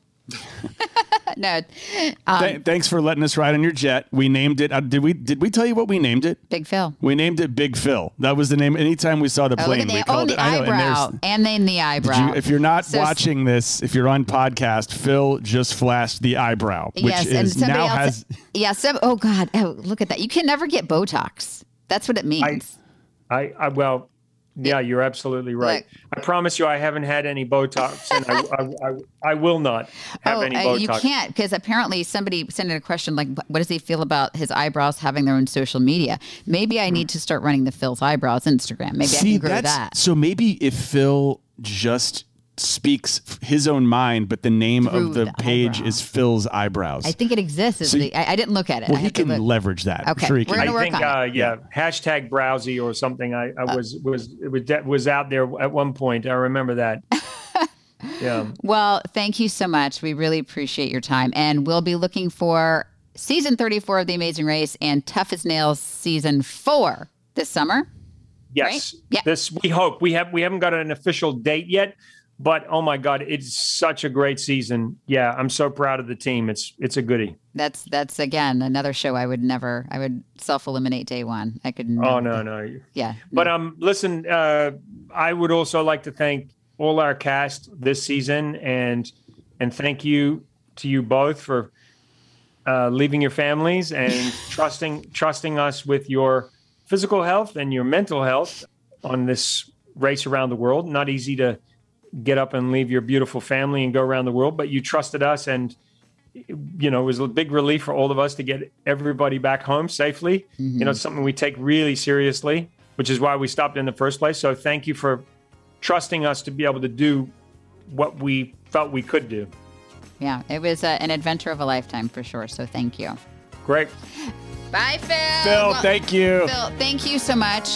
Speaker 6: no, um,
Speaker 4: Th- thanks for letting us ride on your jet. We named it. Uh, did we? Did we tell you what we named it?
Speaker 6: Big Phil.
Speaker 4: We named it Big Phil. That was the name. Anytime we saw the
Speaker 6: oh,
Speaker 4: plane,
Speaker 6: the,
Speaker 4: we called
Speaker 6: oh,
Speaker 4: it.
Speaker 6: the
Speaker 4: I know,
Speaker 6: eyebrow,
Speaker 4: and,
Speaker 6: and then the eyebrow.
Speaker 4: You, if you're not
Speaker 6: so,
Speaker 4: watching this, if you're on podcast, Phil just flashed the eyebrow, which
Speaker 6: yes, and
Speaker 4: is
Speaker 6: somebody
Speaker 4: now
Speaker 6: else,
Speaker 4: has.
Speaker 6: Yeah. Some, oh God! Oh, look at that! You can never get Botox. That's what it means.
Speaker 7: I, I, I well. Yeah, you're absolutely right. Look, I promise you, I haven't had any Botox, and I, I, I, I will not have
Speaker 6: oh,
Speaker 7: any
Speaker 6: uh,
Speaker 7: Botox.
Speaker 6: You can't, because apparently somebody sent in a question like, "What does he feel about his eyebrows having their own social media?" Maybe I need to start running the Phil's eyebrows Instagram. Maybe
Speaker 4: See,
Speaker 6: I can grow
Speaker 4: that's,
Speaker 6: that.
Speaker 4: So maybe if Phil just speaks his own mind, but the name
Speaker 6: Through
Speaker 4: of the,
Speaker 6: the
Speaker 4: page
Speaker 6: eyebrow.
Speaker 4: is Phil's eyebrows.
Speaker 6: I think it exists.
Speaker 4: So
Speaker 6: the, I, I didn't look at it.
Speaker 4: Well,
Speaker 6: I
Speaker 4: he
Speaker 6: have to
Speaker 4: can
Speaker 6: look.
Speaker 4: leverage that.
Speaker 6: Okay,
Speaker 4: I'm sure he
Speaker 6: we're
Speaker 4: can.
Speaker 6: gonna
Speaker 7: I
Speaker 6: work
Speaker 7: think,
Speaker 6: on
Speaker 7: uh,
Speaker 6: it.
Speaker 7: yeah, hashtag browsy or something. I, I was was it was was out there at one point. I remember that. Yeah.
Speaker 6: Well, thank you so much. We really appreciate your time, and we'll be looking for season thirty-four of The Amazing Race and Tough as Nails season four this summer.
Speaker 7: Yes.
Speaker 6: Right? Yeah.
Speaker 7: This we hope we have we haven't got an official date yet. But oh my God, it's such a great season. Yeah, I'm so proud of the team. It's it's a goodie.
Speaker 6: That's that's again another show I would never. I would self eliminate day one. I could. Never,
Speaker 7: oh no no.
Speaker 6: Yeah.
Speaker 7: But um, listen, uh, I would also like to thank all our cast this season, and and thank you to you both for uh, leaving your families and trusting trusting us with your physical health and your mental health on this race around the world. Not easy to get up and leave your beautiful family and go around the world, but you trusted us, and you know it was a big relief for all of us to get everybody back home safely. Mm-hmm. You know, it's something we take really seriously, which is why we stopped in the first place. So thank you for trusting us to be able to do what we felt we could do.
Speaker 6: Yeah, it was uh, an adventure of a lifetime for sure. So thank you.
Speaker 7: Great.
Speaker 6: Bye, Phil.
Speaker 4: Phil,
Speaker 6: well,
Speaker 4: thank you.
Speaker 6: Phil, thank you so much.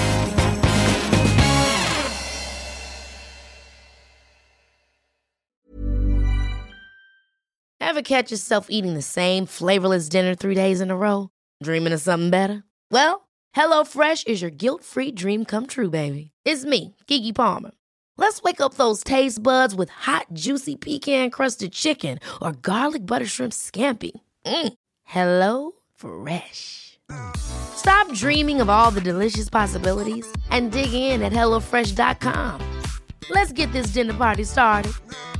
Speaker 1: Ever catch yourself eating the same flavorless dinner three days in a row? Dreaming of something better? Well, HelloFresh is your guilt-free dream come true, baby. It's me, Keke Palmer. Let's wake up those taste buds with hot, juicy pecan-crusted chicken or garlic butter shrimp scampi. Mm. Hello Fresh. Stop dreaming of all the delicious possibilities and dig in at hello fresh dot com. Let's get this dinner party started.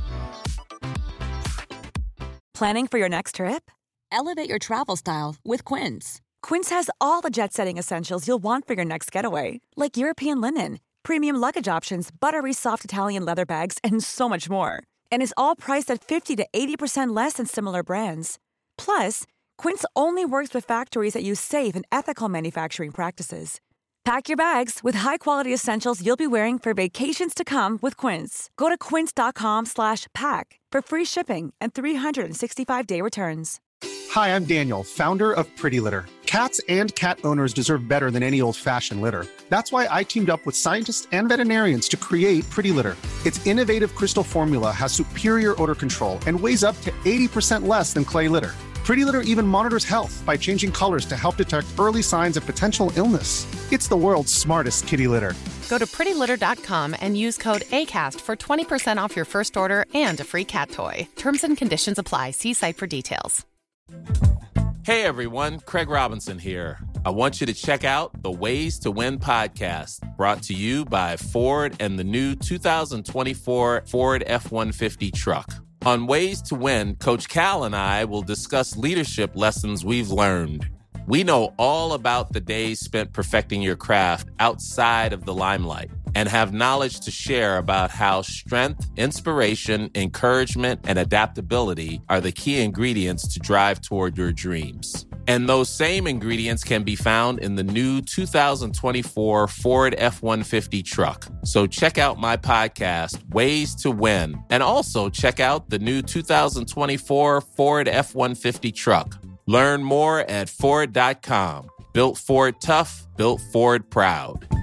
Speaker 2: Planning for your next trip? Elevate your travel style with Quince. Quince has all the jet-setting essentials you'll want for your next getaway, like European linen, premium luggage options, buttery soft Italian leather bags, and so much more. And is all priced at fifty to eighty percent less than similar brands. Plus, Quince only works with factories that use safe and ethical manufacturing practices. Pack your bags with high-quality essentials you'll be wearing for vacations to come with Quince. Go to quince.com slash pack for free shipping and three sixty-five day returns.
Speaker 13: Hi, I'm Daniel, founder of Pretty Litter. Cats and cat owners deserve better than any old-fashioned litter. That's why I teamed up with scientists and veterinarians to create Pretty Litter. Its innovative crystal formula has superior odor control and weighs up to eighty percent less than clay litter. Pretty Litter even monitors health by changing colors to help detect early signs of potential illness. It's the world's smartest kitty litter.
Speaker 12: Go to pretty litter dot com and use code ACAST for twenty percent off your first order and a free cat toy. Terms and conditions apply. See site for details.
Speaker 14: Hey everyone, Craig Robinson here. I want you to check out the Ways to Win podcast, brought to you by Ford and the new two thousand twenty-four Ford F one fifty truck. On Ways to Win, Coach Cal and I will discuss leadership lessons we've learned. We know all about the days spent perfecting your craft outside of the limelight and have knowledge to share about how strength, inspiration, encouragement, and adaptability are the key ingredients to drive toward your dreams. And those same ingredients can be found in the new two thousand twenty-four Ford F one fifty truck. So check out my podcast, Ways to Win, and also check out the new two thousand twenty-four Ford F one fifty truck. Learn more at Ford dot com. Built Ford tough, built Ford proud.